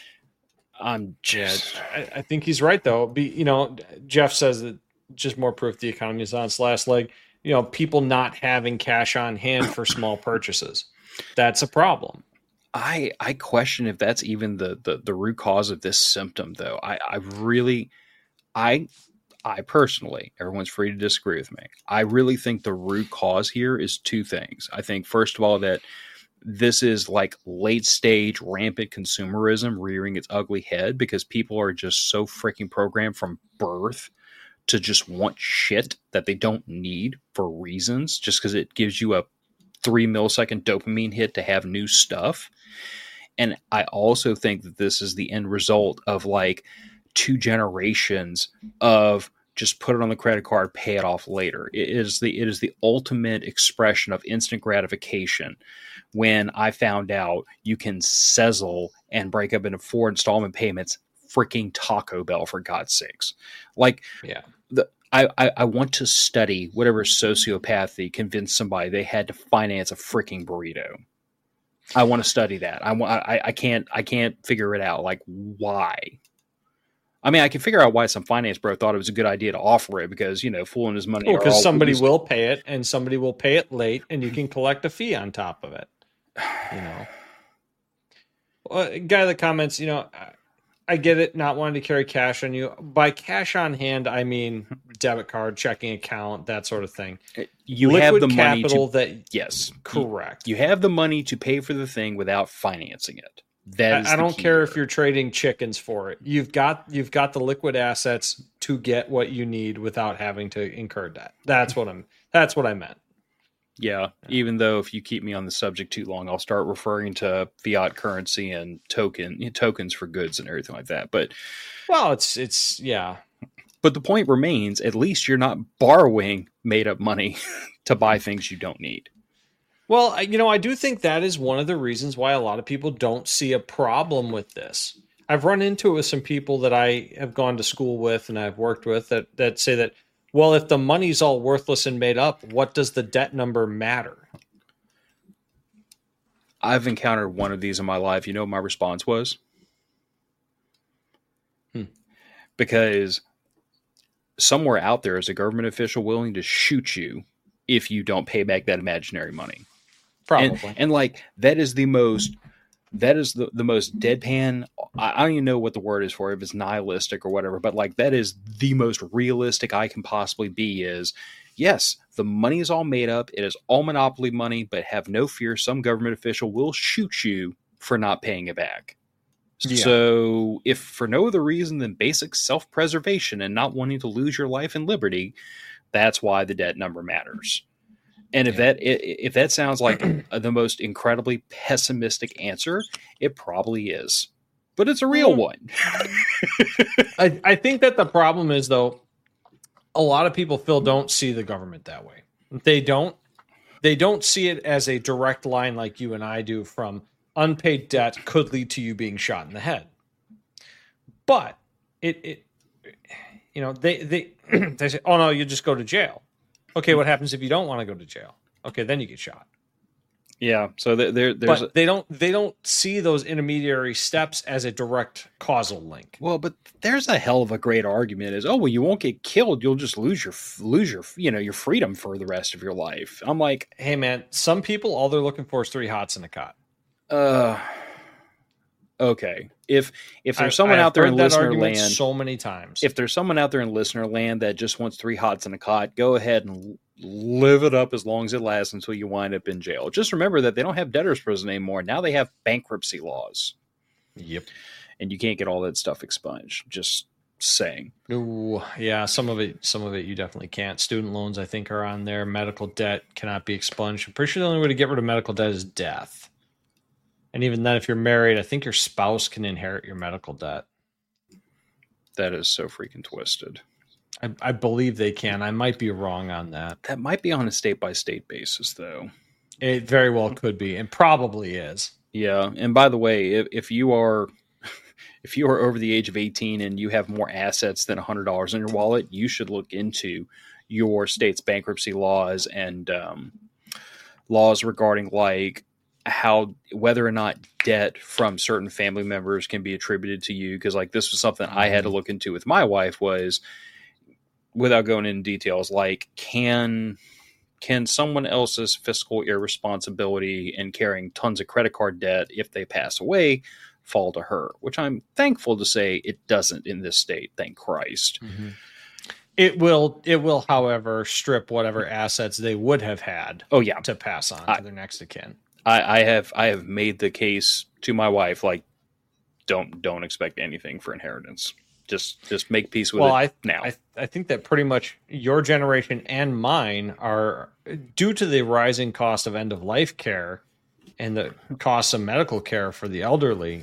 I'm just, yeah, I, I think he's right though. Be, you know, Jeff says that just more proof the economy is on its last leg. You know, people not having cash on hand for small purchases. That's a problem. I, I question if that's even the, the, the root cause of this symptom though. I, I really, I, I personally, everyone's free to disagree with me. I really think the root cause here is two things. I think, first of all, that this is like late stage rampant consumerism rearing its ugly head because people are just so freaking programmed from birth to just want shit that they don't need for reasons, just because it gives you a three millisecond dopamine hit to have new stuff. And I also think that this is the end result of like two generations of just put it on the credit card, pay it off later. It is the it is the ultimate expression of instant gratification. When I found out you can sezzle and break up into four installment payments, freaking Taco Bell, for God's sakes. Like, yeah, the I, I, I want to study whatever sociopathy convinced somebody they had to finance a freaking burrito. I want to study that. I, I I can't I can't figure it out. Like, why? I mean, I can figure out why some finance bro thought it was a good idea to offer it because, you know, fooling his money. Well, because somebody losing. will pay it and somebody will pay it late and you can collect a fee on top of it. You know, well, a guy that comments, you know, I get it, not wanting to carry cash on you. By cash on hand, I mean debit card, checking account, that sort of thing. You Liquid have the capital money to, that yes, correct. You, you have the money to pay for the thing without financing it. That is I, I don't care here. if you're trading chickens for it. You've got you've got the liquid assets to get what you need without having to incur debt. That's what I'm. That's what I meant. Yeah, even though if you keep me on the subject too long, I'll start referring to fiat currency and token tokens for goods and everything like that. But well, it's it's yeah. But the point remains: at least you're not borrowing made up money to buy things you don't need. Well, you know, I do think that is one of the reasons why a lot of people don't see a problem with this. I've run into it with some people that I have gone to school with and I've worked with that, that say that, well, if the money's all worthless and made up, what does the debt number matter? I've encountered one of these in my life. You know what my response was? Hmm. Because somewhere out there is a government official willing to shoot you if you don't pay back that imaginary money. Probably. And, and like, that is the most, that is the, the most deadpan. I, I don't even know what the word is for it, if it's nihilistic or whatever, but like, that is the most realistic I can possibly be is, yes, the money is all made up. It is all monopoly money, but have no fear. Some government official will shoot you for not paying it back. Yeah. So if for no other reason than basic self-preservation and not wanting to lose your life and liberty, That's why the debt number matters. And if Yeah. that if that sounds like the most incredibly pessimistic answer, it probably is. But it's a real Mm. one. I, I think that the problem is, though, a lot of people, Phil, don't see the government that way. They don't. They don't see it as a direct line like you and I do from unpaid debt could lead to you being shot in the head. But it, it you know, they they they say, oh no, you just go to jail. Okay, what happens if you don't want to go to jail? Okay, then you get shot. Yeah. So there, there there's But they don't they don't see those intermediary steps as a direct causal link. well, but there's a hell of a great argument is, oh well, you won't get killed, you'll just lose your lose your you know your freedom for the rest of your life. I'm like, Hey man, some people all they're looking for is three hots in a cot. uh, okay. If if there's I- someone I have out there heard in that listener argument land, so many times. if there's someone out there in listener land that just wants three hots in a cot, go ahead and live it up as long as it lasts until you wind up in jail. Just remember that they don't have debtor's prison anymore. Now they have bankruptcy laws. Yep. And you can't get all that stuff expunged. Just saying. Ooh, yeah, some of it, some of it you definitely can't. Student loans, I think, are on there. Medical debt cannot be expunged. I'm pretty sure the only way to get rid of medical debt is death. And even then, if you're married, I think your spouse can inherit your medical debt. That is so freaking twisted. I, I believe they can. I might be wrong on that. That might be on a state by state basis, though. It very well could be, and probably is. Yeah. And by the way, if, if you are if you are over the age of eighteen and you have more assets than one hundred dollars in your wallet, you should look into your state's bankruptcy laws and um, laws regarding like how whether or not debt from certain family members can be attributed to you. Because like this was something I had to look into with my wife was, without going into details, like can can someone else's fiscal irresponsibility and carrying tons of credit card debt if they pass away fall to her? Which I'm thankful to say it doesn't in this state, thank Christ. Mm-hmm. It will, it will, however, strip whatever assets they would have had. Oh yeah, to pass on I, to their next of kin. I, I have I have made the case to my wife, like don't don't expect anything for inheritance. Just just make peace with well, it I, now. I I think that pretty much your generation and mine are, due to the rising cost of end of life care and the cost of medical care for the elderly,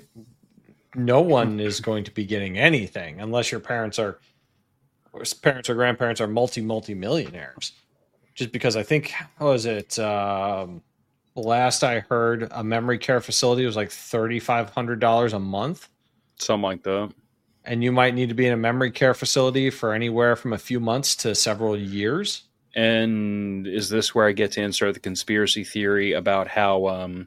no one is going to be getting anything unless your parents are parents or grandparents are multi multi millionaires. Just because I think, what was it? Um, last I heard, a memory care facility was like thirty-five hundred dollars a month. Something like that. And you might need to be in a memory care facility for anywhere from a few months to several years. And is this where I get to insert the conspiracy theory about how um,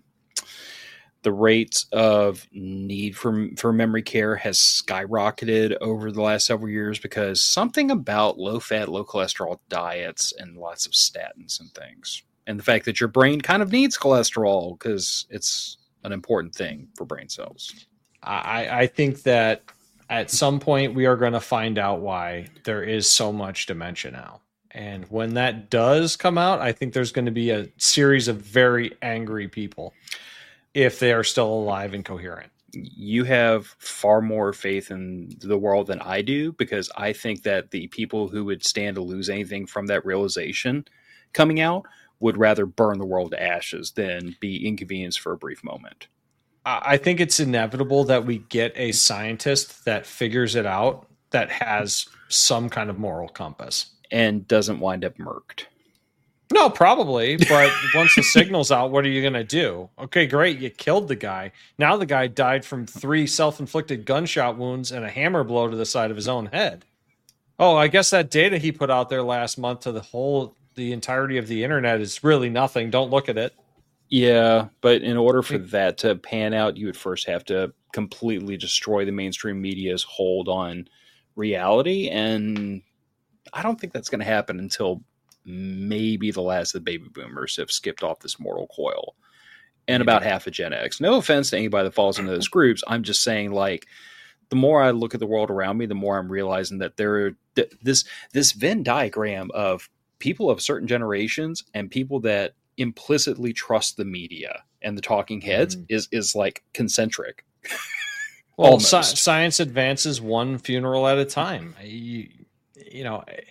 the rates of need for for memory care has skyrocketed over the last several years because something about low-fat, low-cholesterol diets and lots of statins and things. And the fact that your brain kind of needs cholesterol because it's an important thing for brain cells. I, I think that at some point we are going to find out why there is so much dementia now. And when that does come out, I think there's going to be a series of very angry people if they are still alive and coherent. You have far more faith in the world than I do, because I think that the people who would stand to lose anything from that realization coming out would rather burn the world to ashes than be inconvenienced for a brief moment. I think it's inevitable that we get a scientist that figures it out that has some kind of moral compass. And doesn't wind up murked. No, probably. But once the signal's out, what are you going to do? Okay, great. You killed the guy. Now the guy died from three self-inflicted gunshot wounds and a hammer blow to the side of his own head. Oh, I guess that data he put out there last month to the whole, the entirety of the internet is really nothing. Don't look at it. Yeah, but in order for that to pan out, you would first have to completely destroy the mainstream media's hold on reality. And I don't think that's going to happen until maybe the last of the baby boomers have skipped off this mortal coil. And about half of Gen X. No offense to anybody that falls into those groups. I'm just saying, like, the more I look at the world around me, the more I'm realizing that there are th- this this Venn diagram of people of certain generations and people that implicitly trust the media and the talking heads mm. is is like concentric. Well, sci- science advances one funeral at a time. You, you know,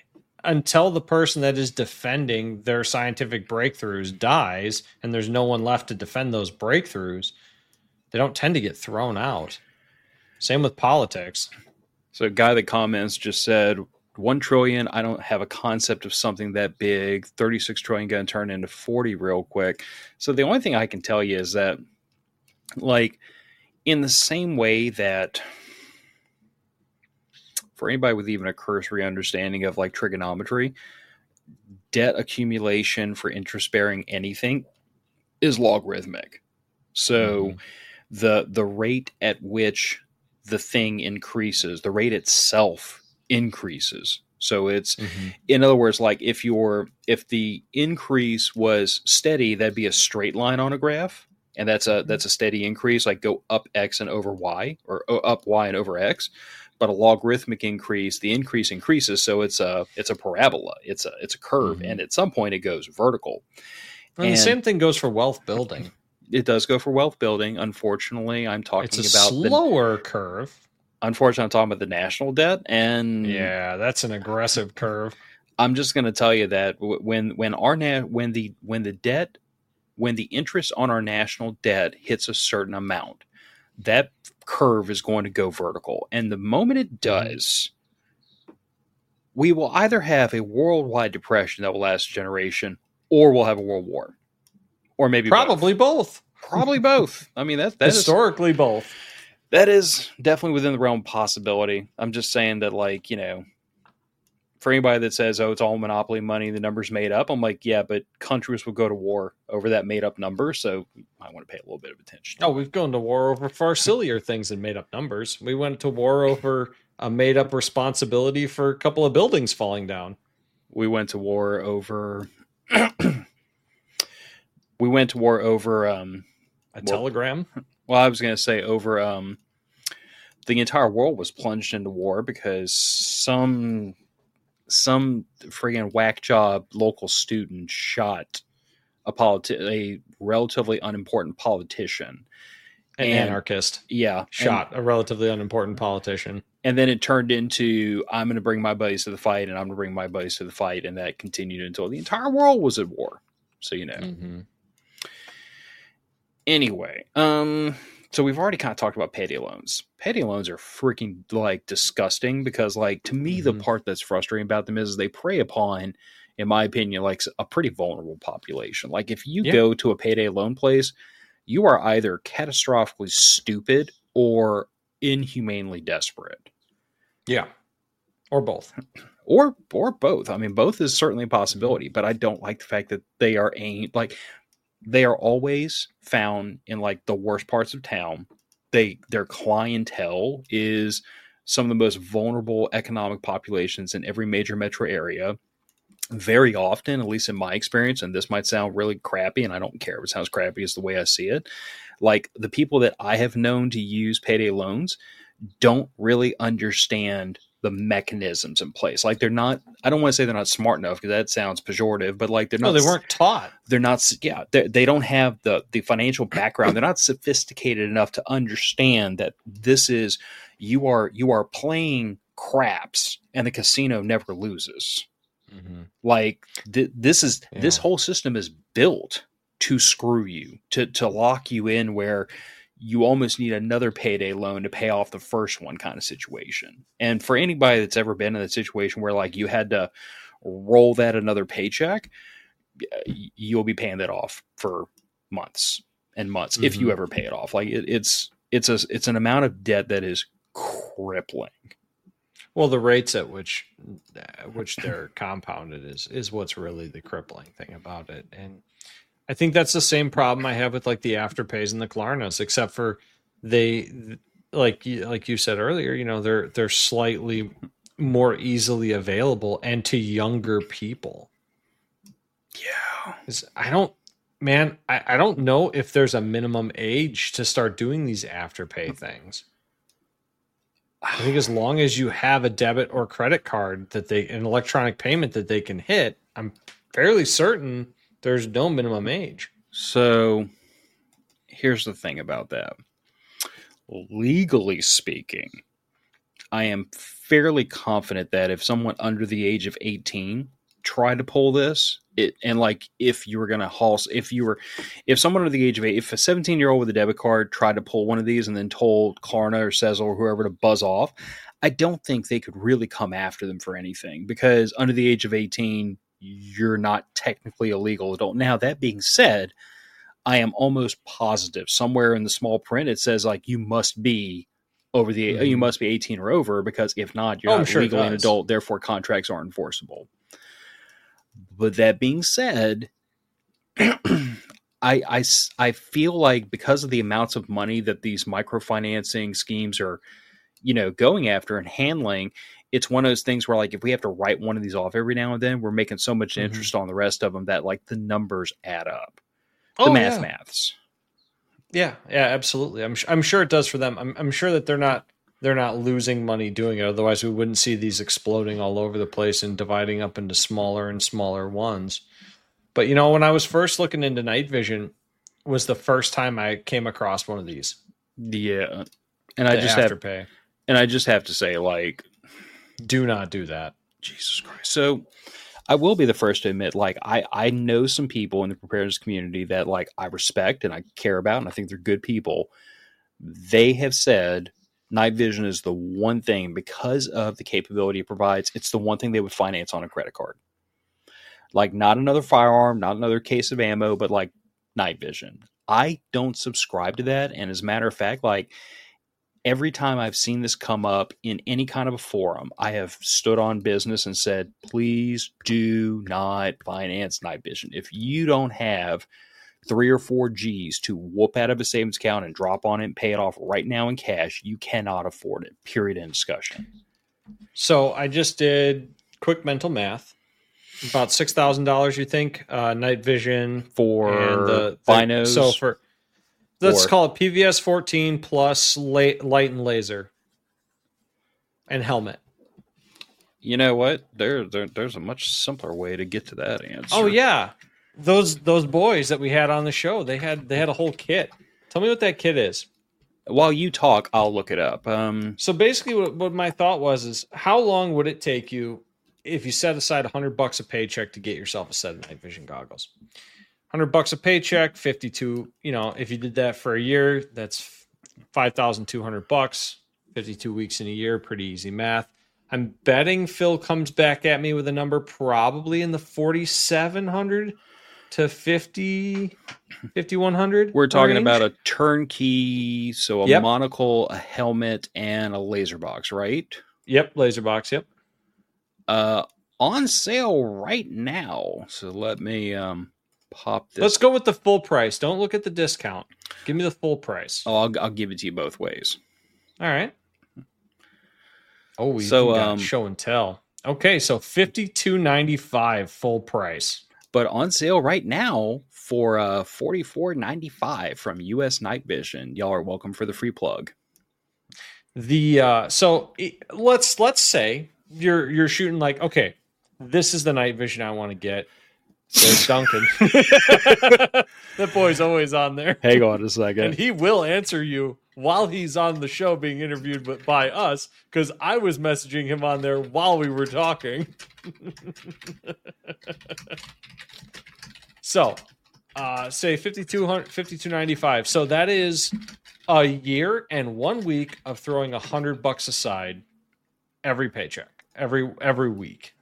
until the person that is defending their scientific breakthroughs dies and there's no one left to defend those breakthroughs, they don't tend to get thrown out. Same with politics. So a guy that comments just said, one trillion, I don't have a concept of something that big. thirty-six trillion going to turn into forty real quick. So the only thing I can tell you is that, like, in the same way that for anybody with even a cursory understanding of like trigonometry, debt accumulation for interest bearing anything is logarithmic. So mm-hmm. the the rate at which the thing increases, the rate itself increases. So it's mm-hmm. in other words, like if you're if the increase was steady, that'd be a straight line on a graph, and that's a that's a steady increase, like go up x and over y, or up y and over x. But a logarithmic increase, the increase increases, so it's a it's a parabola, it's a it's a curve, mm-hmm. and at some point it goes vertical. And, and the same thing goes for wealth building. It does go for wealth building. Unfortunately, I'm talking it's a about slower the, curve. Unfortunately, I'm talking about the national debt, and yeah, that's an aggressive curve. I'm just going to tell you that when when our na- when the when the debt when the interest on our national debt hits a certain amount, that curve is going to go vertical, and the moment it does, we will either have a worldwide depression that will last a generation, or we'll have a world war. Or maybe probably both. both. Probably both. I mean, that's that historically is, both. That is definitely within the realm of possibility. I'm just saying that, like, you know, for anybody that says, "Oh, it's all monopoly money, the number's made up," I'm like, yeah, but countries will go to war over that made up number, so I want to pay a little bit of attention. Oh, we've gone to war over far sillier things than made up numbers. We went to war over a made up responsibility for a couple of buildings falling down. We went to war over. We went to war over um, a well, telegram. Well, I was going to say over um, the entire world was plunged into war because some some friggin' whack job local student shot a politi- a relatively unimportant politician, an and, anarchist. Yeah, shot and, a relatively unimportant politician, and then it turned into I'm going to bring my buddies to the fight, and I'm going to bring my buddies to the fight, and that continued until the entire world was at war. So you know. Mm-hmm. Anyway, um, so we've already kind of talked about payday loans. Payday loans are freaking like disgusting because, like, to me, mm-hmm. the part that's frustrating about them is they prey upon, in my opinion, like a pretty vulnerable population. Like, if you yeah. go to a payday loan place, you are either catastrophically stupid or inhumanely desperate. Yeah, or both. Or or both. I mean, both is certainly a possibility, but I don't like the fact that they are aimed like. They are always found in like the worst parts of town. They their clientele is some of the most vulnerable economic populations in every major metro area. Very often, at least in my experience, and this might sound really crappy, and I don't care if it sounds crappy, it's the way I see it. Like the people that I have known to use payday loans don't really understand the mechanisms in place. Like they're not, I don't want to say they're not smart enough because that sounds pejorative, but like they're not, no, they weren't taught. They're not, yeah, they're, they don't have the, the financial background. They're not sophisticated enough to understand that this is, you are, you are playing craps and the casino never loses. Mm-hmm. Like th- this is, yeah. this whole system is built to screw you, to, to lock you in where you almost need another payday loan to pay off the first one kind of situation. And for anybody that's ever been in a situation where like you had to roll that another paycheck, you'll be paying that off for months and months mm-hmm. if you ever pay it off. Like it, it's it's a it's an amount of debt that is crippling. Well, the rates at which at which they're compounded is is what's really the crippling thing about it. And I think that's the same problem I have with like the Afterpays and the Klarnas, except for they, like like you said earlier, you know, they're they're slightly more easily available and to younger people. Yeah, I don't, man, I, I don't know if there's a minimum age to start doing these Afterpay things. I think as long as you have a debit or credit card that they, an electronic payment that they can hit, I'm fairly certain there's no minimum age. So here's the thing about that. Legally speaking, I am fairly confident that if someone under the age of eighteen tried to pull this, it and like if you were going to haul, if you were, if someone under the age of eight, if a seventeen year old with a debit card tried to pull one of these and then told Klarna or Sezzle or whoever to buzz off, I don't think they could really come after them for anything, because under the age of eighteen, you're not technically a legal adult. Now, that being said, I am almost positive somewhere in the small print it says like you must be over the mm-hmm. you must be eighteen or over, because if not, you're oh, not sure legally an adult. Therefore, contracts aren't enforceable. But that being said, I, I, I feel like because of the amounts of money that these microfinancing schemes are, you know, going after and handling, it's one of those things where like if we have to write one of these off every now and then, we're making so much mm-hmm. interest on the rest of them that like the numbers add up. The oh, math yeah. maths. Yeah, yeah, absolutely. I'm I'm sure it does for them. I'm I'm sure that they're not they're not losing money doing it. Otherwise, we wouldn't see these exploding all over the place and dividing up into smaller and smaller ones. But you know, when I was first looking into night vision, was the first time I came across one of these. Yeah, and I the just Afterpay. have, and I just have to say, like, do not do that. Jesus Christ. So I will be the first to admit, like, I, I know some people in the preparedness community that, like, I respect and I care about, and I think they're good people. They have said night vision is the one thing, because of the capability it provides, it's the one thing they would finance on a credit card. Like, not another firearm, not another case of ammo, but, like, night vision. I don't subscribe to that, and as a matter of fact, like, every time I've seen this come up in any kind of a forum, I have stood on business and said, please do not finance night vision. If you don't have three or four G's to whoop out of a savings account and drop on it and pay it off right now in cash, you cannot afford it. Period. End discussion. So I just did quick mental math. About six thousand dollars, you think, uh, night vision for and the, the binos. So for let's or, call it P V S fourteen plus light, light and laser and helmet. You know what? There, there, there's a much simpler way to get to that answer. Oh yeah, those those boys that we had on the show, they had they had a whole kit. Tell me what that kit is. While you talk, I'll look it up. Um, so basically, what, what my thought was is, how long would it take you if you set aside a hundred bucks a paycheck to get yourself a set of night vision goggles? Hundred bucks a paycheck, fifty-two. You know, if you did that for a year, that's five thousand two hundred bucks. Fifty-two weeks in a year, pretty easy math. I'm betting Phil comes back at me with a number probably in the forty-seven hundred to fifty, fifty-one hundred. We're talking range. About a turnkey, so a yep. monocle, a helmet, and a laser box, right? Yep, laser box. Yep. Uh, on sale right now. So let me um pop this. Let's go with the full price. Don't look at the discount. Give me the full price. Oh, I'll, I'll give it to you both ways. All right. Oh, we so got um, show and tell. Okay, so fifty-two ninety-five full price. But on sale right now for uh forty-four ninety-five from U S Night Vision. Y'all are welcome for the free plug. The uh, so it, let's let's say you're you're shooting like, okay, this is the night vision I want to get. There's Duncan. That boy's always on there. Hang on a second. And he will answer you while he's on the show being interviewed by us, because I was messaging him on there while we were talking. So, uh, say fifty-two hundred, fifty-two ninety-five. So that is a year and one week of throwing a hundred bucks aside every paycheck, every every week.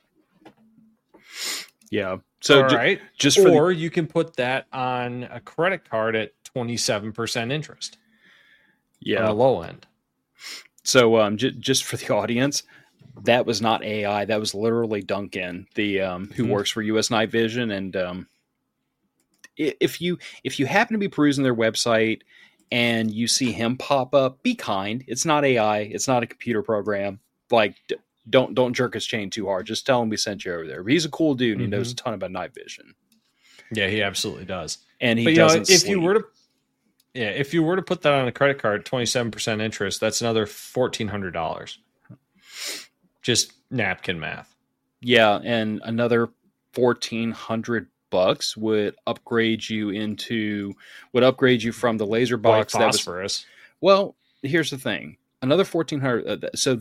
Yeah. So all ju- right. just for or the- you can put that on a credit card at twenty-seven percent interest. Yeah. On the low end. So um, j- just for the audience, that was not A I. That was literally Duncan, the um, who mm-hmm. works for U S Night Vision. And um, if you if you happen to be perusing their website and you see him pop up, be kind. It's not A I. It's not a computer program. Like, d- don't don't jerk his chain too hard. Just tell him we sent you over there. But he's a cool dude. And mm-hmm. he knows a ton about night vision. Yeah, he absolutely does. And he but, doesn't. You know, if sleep. you were to, yeah, if you were to put that on a credit card, twenty-seven percent interest, that's another fourteen hundred dollars. Just napkin math. Yeah, and another fourteen hundred bucks would upgrade you into would upgrade you from the laser box White phosphorus. That was, well, here's the thing. Another fourteen hundred uh, so that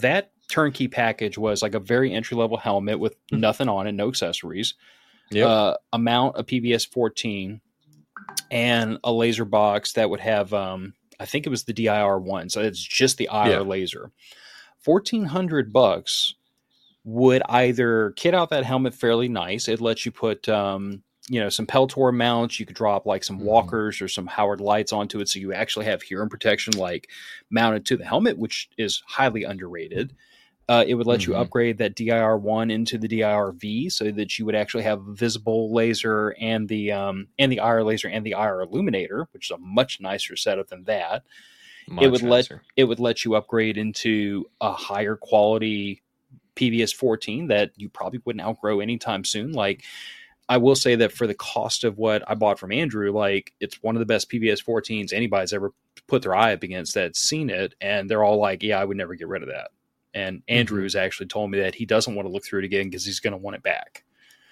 turnkey package was like a very entry level helmet with nothing on it, no accessories, Yep. uh, a mount, a P V S fourteen, and a laser box that would have, um, I think it was the D I R one, so it's just the I R Yeah. laser. fourteen hundred bucks would either kit out that helmet fairly nice. It lets you put, um, you know, some Peltor mounts. You could drop like some Mhm. walkers or some Howard lights onto it, so you actually have hearing protection like mounted to the helmet, which is highly underrated. Uh, it would let you Mhm. upgrade that D I R one into the D I R V, so that you would actually have a visible laser and the um, and the I R laser and the I R illuminator, which is a much nicer setup than that. Much it would nicer. let it would let you upgrade into a higher quality P V S fourteen that you probably wouldn't outgrow anytime soon. Like, I will say that for the cost of what I bought from Andrew, like, it's one of the best P V S fourteens anybody's ever put their eye up against that's seen it, and they're all like, yeah, I would never get rid of that. And Andrew has actually told me that he doesn't want to look through it again because he's going to want it back.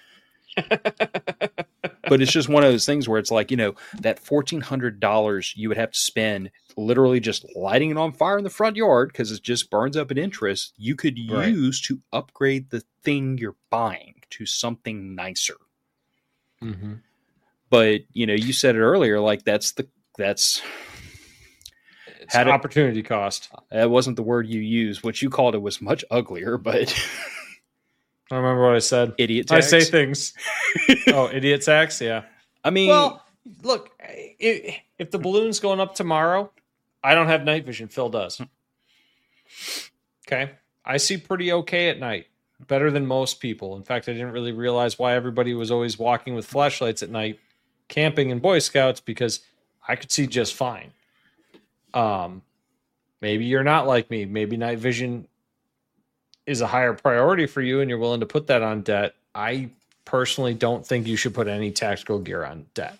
But it's just one of those things where it's like, you know, that fourteen hundred dollars you would have to spend literally just lighting it on fire in the front yard because it just burns up in interest. You could Right. use to upgrade the thing you're buying to something nicer. Mm-hmm. But, you know, you said it earlier, like that's the, that's, It's Had it- opportunity cost. that wasn't the word you used. What you called it was much uglier, but I remember what I said. idiot I tax. say things. Oh, idiot tax? Yeah. I mean, Well, look, i- if the balloon's going up tomorrow, I don't have night vision. Phil does. Okay. I see pretty okay at night. Better than most people. In fact, I didn't really realize why everybody was always walking with flashlights at night, camping and Boy Scouts, because I could see just fine. Um, maybe you're not like me. Maybe night vision is a higher priority for you and you're willing to put that on debt. I personally don't think you should put any tactical gear on debt.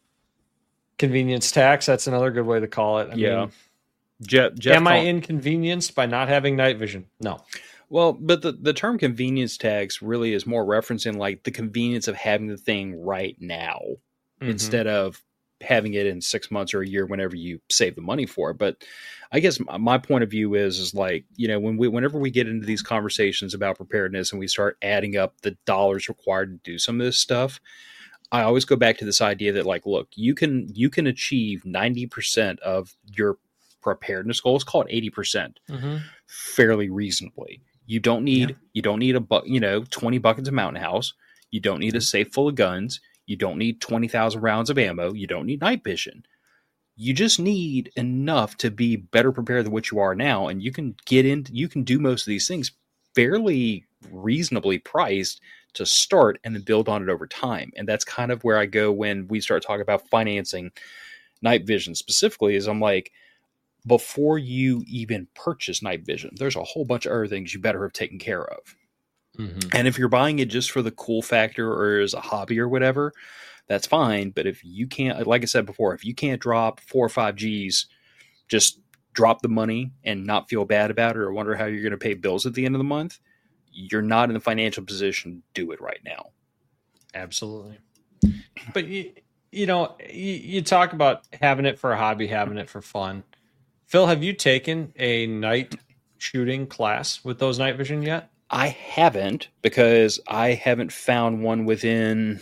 Convenience tax, that's another good way to call it. I Yeah. mean, Jeff, Jeff am I call- inconvenienced by not having night vision? No. Well, but the, the term convenience tax really is more referencing like the convenience of having the thing right now Mhm. instead of having it in six months or a year whenever you save the money for it. But I guess my- my point of view is, is like, you know, when we, whenever we get into these conversations about preparedness and we start adding up the dollars required to do some of this stuff, I always go back to this idea that like, look, you can, you can achieve ninety percent of your preparedness goals, call it eighty percent Mhm. fairly reasonably. You don't need Yeah. you don't need a bu- you know twenty buckets of Mountain House. You don't need a safe full of guns. You don't need twenty thousand rounds of ammo. You don't need night vision. You just need enough to be better prepared than what you are now, and you can get in. You can do most of these things fairly reasonably priced to start, and then build on it over time. And that's kind of where I go when we start talking about financing night vision specifically. Is I'm like, before you even purchase night vision, there's a whole bunch of other things you better have taken care of. Mhm. And if you're buying it just for the cool factor or as a hobby or whatever, that's fine. But if you can't, like I said before, if you can't drop four or five G's, just drop the money and not feel bad about it or wonder how you're going to pay bills at the end of the month, you're not in the financial position to do it right now. Absolutely. But you, you know, you, you talk about having it for a hobby, having it for fun. Phil, have you taken a night shooting class with those night vision yet? I haven't, because I haven't found one within,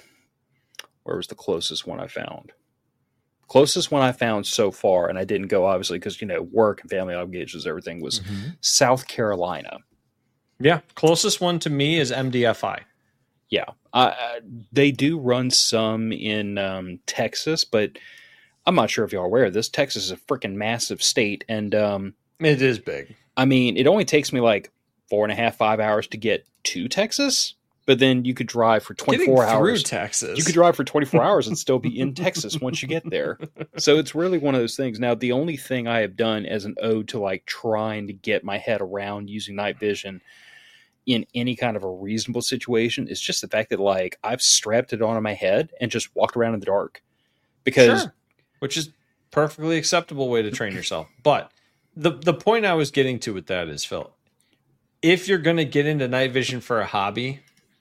where was the closest one I found? Closest one I found so far, and I didn't go obviously because, you know, work and family obligations, everything, was South Carolina. Yeah. Closest one to me is M D F I. Yeah. Uh, they do run some in um, Texas, but I'm not sure if y'all are aware of this. Texas is a freaking massive state. And um, It is big. I mean, it only takes me like four and a half, five hours to get to Texas, but then you could drive for twenty-four Getting hours. through Texas. You could drive for twenty-four hours and still be in Texas once you get there. So it's really one of those things. Now, the only thing I have done as an ode to like trying to get my head around using night vision in any kind of a reasonable situation is just the fact that like I've strapped it onto my head and just walked around in the dark, because Sure. Which is perfectly acceptable way to train yourself. But the the point I was getting to with that is, Phil, if you're going to get into night vision for a hobby,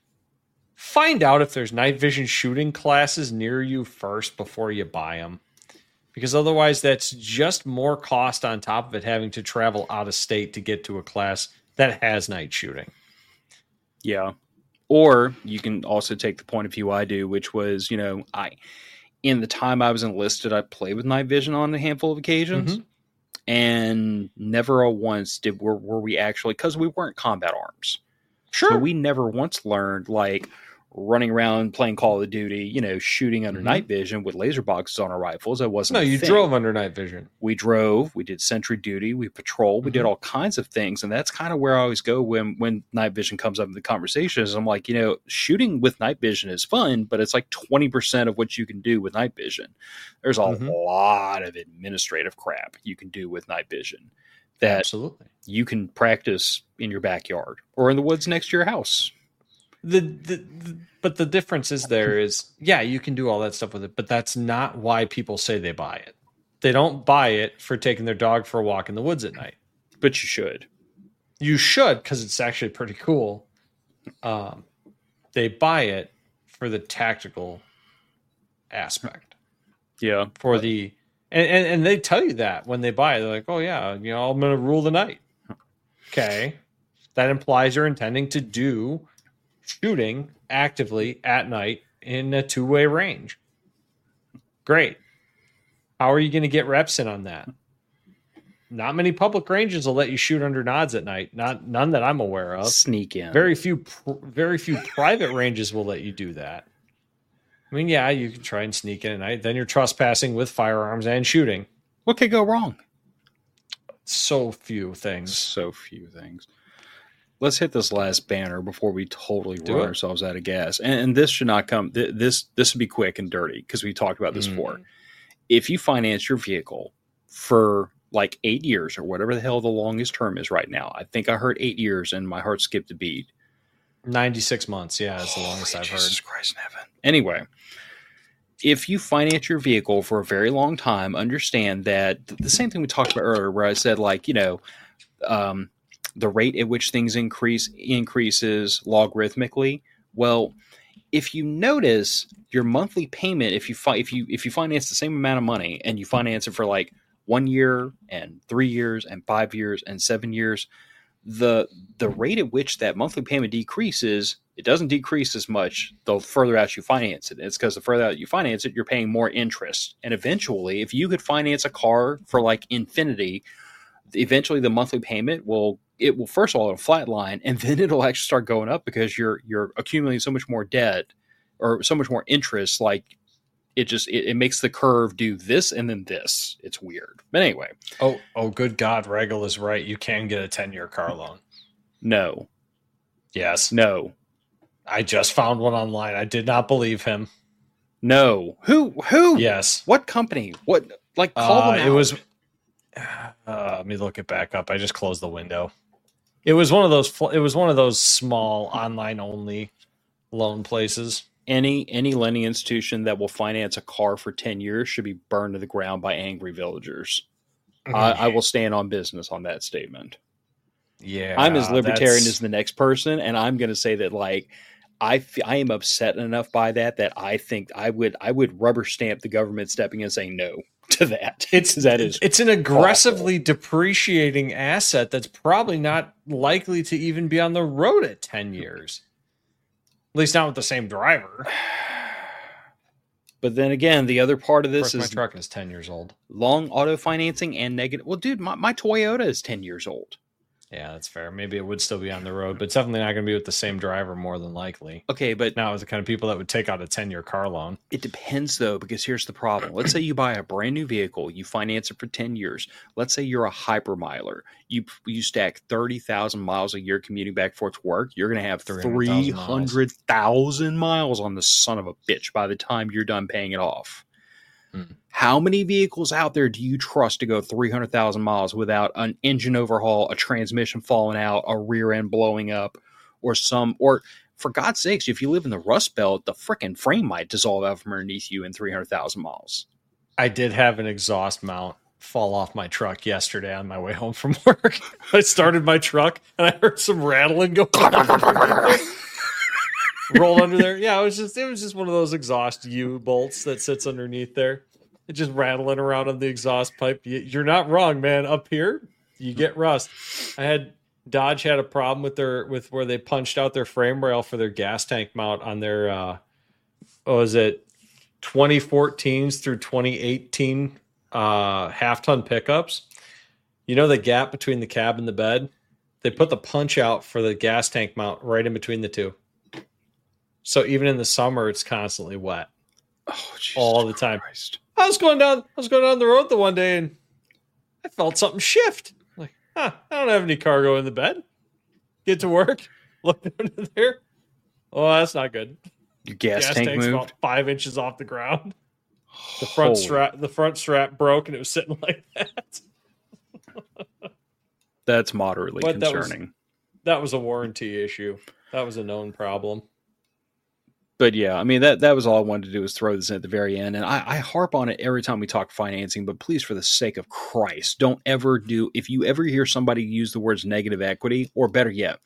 find out if there's night vision shooting classes near you first before you buy them. Because otherwise that's just more cost on top of it having to travel out of state to get to a class that has night shooting. Yeah. Or you can also take the point of view I do, which was, you know, I in the time I was enlisted, I played with night vision on a handful of occasions. Mm-hmm. And never a once did were, were we actually, because we weren't combat arms. Sure. So we never once learned, like, running around playing Call of Duty, you know, shooting under mm-hmm. night vision with laser boxes on our rifles. That wasn't No, a you thing. drove under night vision. We drove, we did sentry duty, we patrolled, we mm-hmm. did all kinds of things. And that's kind of where I always go when, when night vision comes up in the conversations. I'm like, you know, shooting with night vision is fun, but it's like twenty percent of what you can do with night vision. There's a mm-hmm. lot of administrative crap you can do with night vision that Absolutely. you can practice in your backyard or in the woods next to your house. The, the, the but the difference is there is, yeah, you can do all that stuff with it, but that's not why people say they buy it. They don't buy it for taking their dog for a walk in the woods at night. But you should. You should, because it's actually pretty cool. Um, they buy it for the tactical aspect. Yeah. For the and, and, and they tell you that when they buy it. They're like, oh yeah, you know, I'm gonna rule the night. Okay. That implies you're intending to do shooting actively at night in a two-way range. Great. How are you going to get reps in on that? Not many public ranges will let you shoot under nods at night. Not none that I'm aware of. Sneak in. Very few, very few private ranges will let you do that. I mean, yeah, you can try and sneak in at night. Then you're trespassing with firearms and shooting. What could go wrong? So few things. So few things. Let's hit this last banner before we totally Do run it. ourselves out of gas. And, and this should not come. Th- this this would be quick and dirty because we talked about this mm. before. If you finance your vehicle for like eight years or whatever the hell the longest term is right now, I think I heard eight years and my heart skipped a beat. ninety-six months, yeah, is the Holy longest I've Jesus heard. Jesus Christ in heaven. Anyway, if you finance your vehicle for a very long time, understand that the same thing we talked about earlier, where I said, like, you know, um, the rate at which things increase increases logarithmically. Well, if you notice your monthly payment, if you fi- if you if you finance the same amount of money and you finance it for like one year and three years and five years and seven years, the the rate at which that monthly payment decreases, it doesn't decrease as much the further out you finance it. It's because the further out you finance it, you're paying more interest. And eventually, if you could finance a car for like infinity, eventually the monthly payment will it will first of all it'll flatline, and then it'll actually start going up because you're you're accumulating so much more debt or so much more interest. Like it just it, it makes the curve do this and then this. It's weird. But anyway. Oh oh good God, Regal is right. You can get a ten-year car loan. No. Yes. No. I just found one online. I did not believe him. No. Who who? Yes. What company? What like call uh, them out. It was uh, let me look it back up. I just closed the window. It was one of those it was one of those small online only loan places. Any any lending institution that will finance a car for ten years should be burned to the ground by angry villagers. Mm-hmm. I, I will stand on business on that statement. Yeah, I'm as libertarian as the next person, and I'm going to say that like I f- I am upset enough by that that I think I would I would rubber stamp the government stepping in and saying no to that. It's that is it's an aggressively awful. depreciating asset that's probably not likely to even be on the road at ten years. At least not with the same driver. But then again, the other part of this of course, is my truck is ten years old. Long auto financing and negative. Well, dude, my, my Toyota is ten years old. Yeah, that's fair. Maybe it would still be on the road, but it's definitely not going to be with the same driver more than likely. Okay, but now it's the kind of people that would take out a ten-year car loan. It depends, though, because here's the problem. Let's say you buy a brand new vehicle, you finance it for ten years. Let's say you're a hypermiler. You you stack thirty thousand miles a year commuting back for to work. You're going to have three hundred thousand miles on the son of a bitch by the time you're done paying it off. Hmm. How many vehicles out there do you trust to go three hundred thousand miles without an engine overhaul, a transmission falling out, a rear end blowing up, or some, or for God's sakes, if you live in the Rust Belt, the frickin' frame might dissolve out from underneath you in three hundred thousand miles. I did have an exhaust mount fall off my truck yesterday on my way home from work. I started my truck and I heard some rattling go roll under there. Yeah, it was just it was just one of those exhaust U bolts that sits underneath there. It's just rattling around on the exhaust pipe. You're not wrong, man. Up here, you get rust. I had Dodge had a problem with their with where they punched out their frame rail for their gas tank mount on their uh what was it twenty fourteens through twenty eighteen uh half ton pickups. You know the gap between the cab and the bed? They put the punch out for the gas tank mount right in between the two. So even in the summer it's constantly wet. Oh, Jesus all the time. Christ. I was going down I was going down the road the one day and I felt something shift. Like, huh, I don't have any cargo in the bed. Get to work, look under there. Oh, that's not good. Your gas, gas tank tank's moved about five inches off the ground. The front Holy. strap, the front strap broke, and it was sitting like that. That's moderately But that was- concerning. That was a warranty issue. That was a known problem. But yeah, I mean, that that was all I wanted to do was throw this in at the very end. And I, I harp on it every time we talk financing, but please, for the sake of Christ, don't ever do, if you ever hear somebody use the words negative equity, or better yet,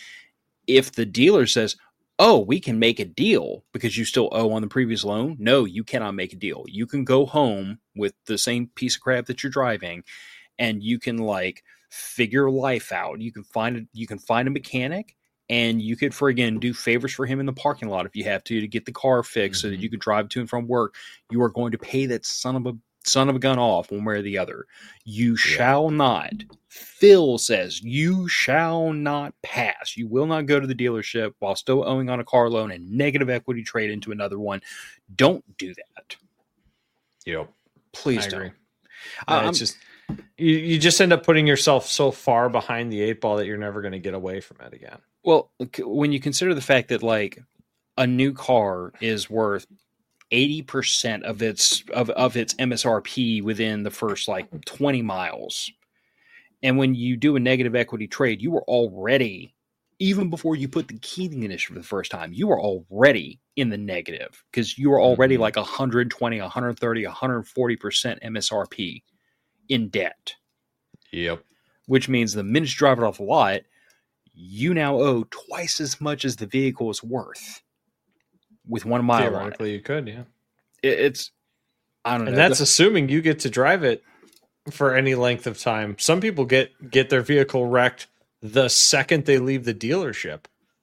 if the dealer says, oh, we can make a deal because you still owe on the previous loan. No, you cannot make a deal. You can go home with the same piece of crap that you're driving and you can like figure life out. You can find a, you can find a mechanic. And you could, friggin' do favors for him in the parking lot if you have to, to get the car fixed mm-hmm. so that you could drive to and from work. You are going to pay that son of a son of a gun off one way or the other. You yeah. shall not. Phil says you shall not pass. You will not go to the dealership while still owing on a car loan and negative equity trade into another one. Don't do that. Yep. Please I don't. Agree. Uh, um, it's just you, you just end up putting yourself so far behind the eight ball that you're never going to get away from it again. Well, when you consider the fact that like a new car is worth eighty percent of its of, of its M S R P within the first like twenty miles. And when you do a negative equity trade, you are already, even before you put the key in the ignition for the first time, you are already in the negative because you are already mm-hmm. like one hundred twenty, one hundred thirty, one hundred forty percent M S R P in debt. Yep. Which means the minute you drive it off the lot, you now owe twice as much as the vehicle is worth with one mile on it. You could, yeah. It, it's, I don't and know. And that's assuming you get to drive it for any length of time. Some people get, get their vehicle wrecked the second they leave the dealership.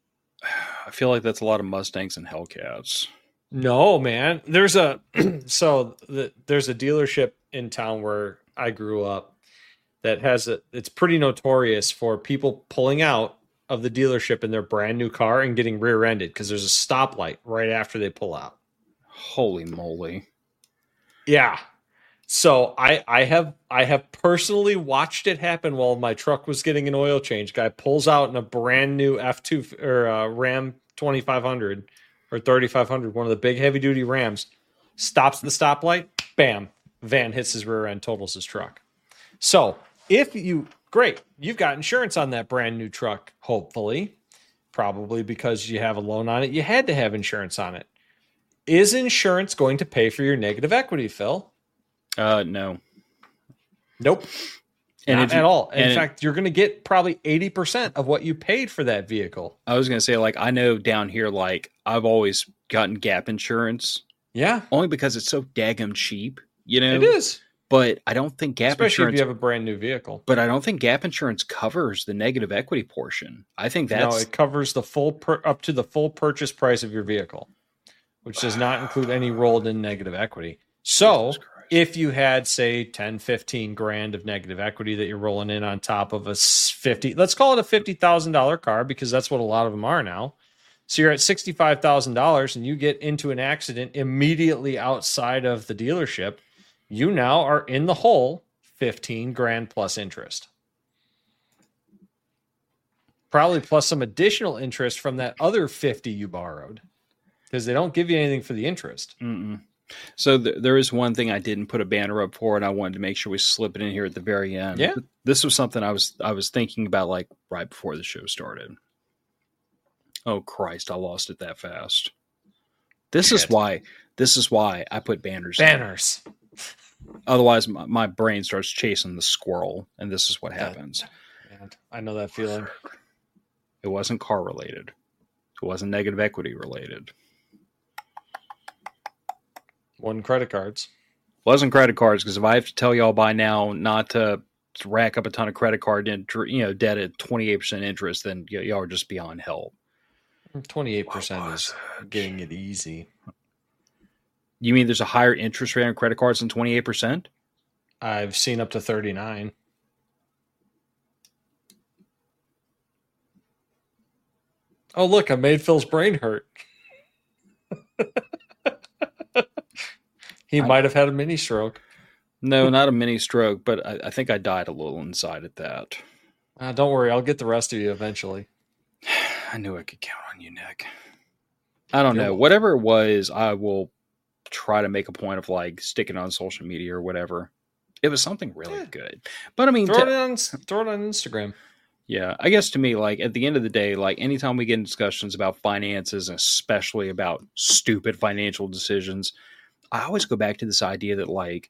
I feel like that's a lot of Mustangs and Hellcats. No, man. There's a, so the, there's a dealership in town where I grew up that has a, it's pretty notorious for people pulling out of the dealership in their brand new car and getting rear-ended because there's a stoplight right after they pull out. Holy moly. Yeah. So I, I have I have personally watched it happen while my truck was getting an oil change. Guy pulls out in a brand new F two or uh, Ram twenty-five hundred or thirty-five hundred, one of the big heavy-duty Rams, stops at the stoplight, bam, van hits his rear end, totals his truck. So if you... Great. You've got insurance on that brand new truck, hopefully. Probably because you have a loan on it. You had to have insurance on it. Is insurance going to pay for your negative equity, Phil? Uh, no. Nope. And Not you, at all. In and fact, you're going to get probably eighty percent of what you paid for that vehicle. I was going to say, like, I know down here, like, I've always gotten gap insurance. Yeah. Only because it's so daggum cheap, you know? It is. But I don't think gap Especially insurance... if you have a brand new vehicle. But I don't think gap insurance covers the negative equity portion. I think that's... No, it covers the full per, up to the full purchase price of your vehicle, which does not include any rolled in negative equity. So if you had, say, ten, fifteen grand of negative equity that you're rolling in on top of a fifty, let's call it a fifty thousand dollars car because that's what a lot of them are now. So you're at sixty-five thousand dollars and you get into an accident immediately outside of the dealership. You now are in the hole fifteen grand plus interest. Probably plus some additional interest from that other fifty you borrowed because they don't give you anything for the interest. Mm-mm. So th- there is one thing I didn't put a banner up for, and I wanted to make sure we slip it in here at the very end. Yeah. This was something I was I was thinking about like right before the show started. Oh Christ, I lost it that fast. This Shit. is why this is why I put banners. Banners. In. Otherwise, my, my brain starts chasing the squirrel, and this is what happens. Man, I know that feeling. It wasn't car related. It wasn't negative equity related. Wasn't credit cards. Wasn't credit cards, because if I have to tell y'all by now not to rack up a ton of credit card and, you know, debt at twenty-eight percent interest, then y- y'all are just beyond help. twenty-eight percent is getting it easy. You mean there's a higher interest rate on credit cards than twenty-eight percent? I've seen up to thirty-nine. Oh, look, I made Phil's brain hurt. He I, might have had a mini stroke. No, not a mini stroke, but I, I think I died a little inside at that. Uh, don't worry, I'll get the rest of you eventually. I knew I could count on you, Nick. I don't You're know. Welcome. Whatever it was, I will try to make a point of like sticking on social media or whatever. It was something really yeah. good. But I mean, throw, to, it on, throw it on Instagram. Yeah, I guess to me, like at the end of the day, like anytime we get in discussions about finances, and especially about stupid financial decisions, I always go back to this idea that like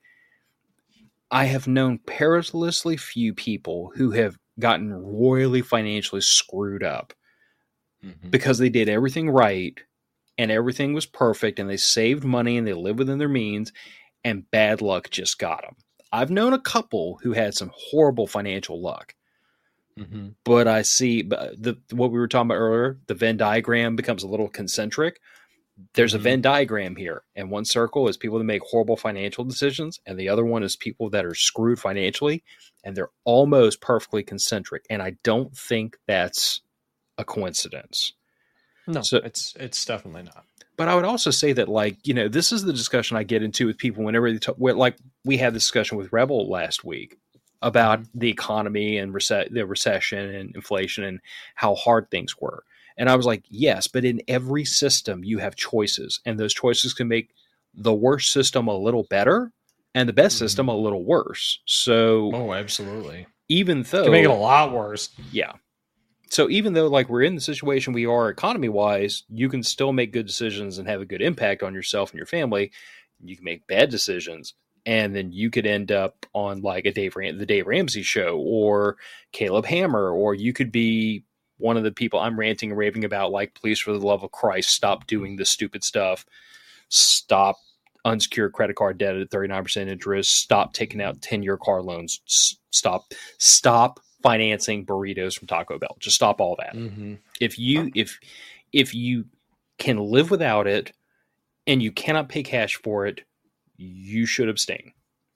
I have known perilously few people who have gotten royally financially screwed up mm-hmm. because they did everything right and everything was perfect and they saved money and they lived within their means and bad luck just got them. I've known a couple who had some horrible financial luck. Mm-hmm. But I see the what we were talking about earlier, the Venn diagram becomes a little concentric. There's mm-hmm. a Venn diagram here, and one circle is people that make horrible financial decisions, and the other one is people that are screwed financially, and they're almost perfectly concentric. And I don't think that's a coincidence. No, so, it's it's definitely not. But I would also say that, like, you know, this is the discussion I get into with people whenever they talk. Like we had this discussion with Rebel last week about the economy and rece- the recession and inflation and how hard things were. And I was like, yes, but in every system you have choices, and those choices can make the worst system a little better and the best mm-hmm. system a little worse. So, oh, absolutely. Even though it can make it a lot worse. Yeah. So even though like we're in the situation we are economy wise, you can still make good decisions and have a good impact on yourself and your family. You can make bad decisions. And then you could end up on like a Dave Ram- the Dave Ramsey show or Caleb Hammer, or you could be one of the people I'm ranting and raving about, like, please, for the love of Christ, stop doing this stupid stuff. Stop unsecured credit card debt at thirty-nine percent interest. Stop taking out ten-year car loans. Stop, stop financing burritos from Taco Bell. Just stop all that. Mm-hmm. If you, if, if you can live without it and you cannot pay cash for it, you should abstain.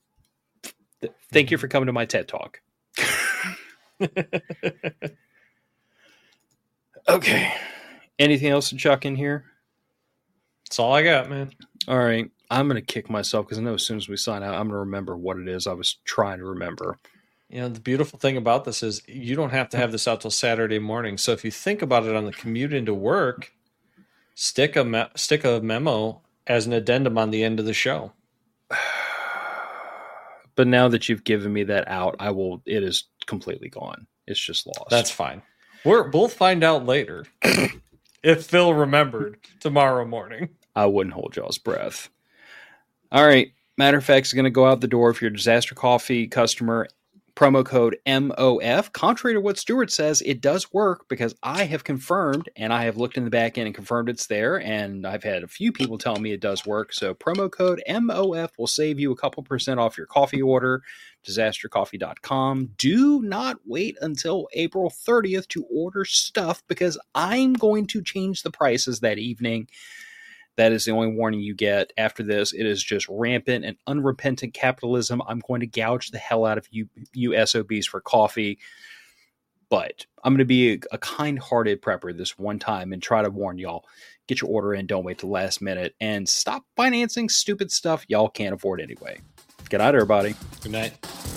Thank you for coming to my TED Talk. Okay. Anything else to chuck in here? That's all I got, man. All right. I'm going to kick myself because I know as soon as we sign out, I'm going to remember what it is I was trying to remember. You know, the beautiful thing about this is you don't have to have this out till Saturday morning. So if you think about it on the commute into work, stick a me- stick a memo as an addendum on the end of the show. But now that you've given me that out, I will. It is completely gone. It's just lost. That's fine. We're, we'll find out later if Phil remembered tomorrow morning. I wouldn't hold y'all's breath. All right. Matter of fact, it's going to go out the door if you're a Disaster Coffee customer. Promo code M O F. Contrary to what Stuart says, it does work because I have confirmed and I have looked in the back end and confirmed it's there. And I've had a few people tell me it does work. So promo code M O F will save you a couple percent off your coffee order. disaster coffee dot com. Do not wait until April thirtieth to order stuff because I'm going to change the prices that evening. That is the only warning you get. After this, it is just rampant and unrepentant capitalism. I'm going to gouge the hell out of you, you S O Bs for coffee. But I'm going to be a, a kind-hearted prepper this one time and try to warn y'all. Get your order in. Don't wait till the last minute. And stop financing stupid stuff y'all can't afford anyway. Good night, everybody. Good night.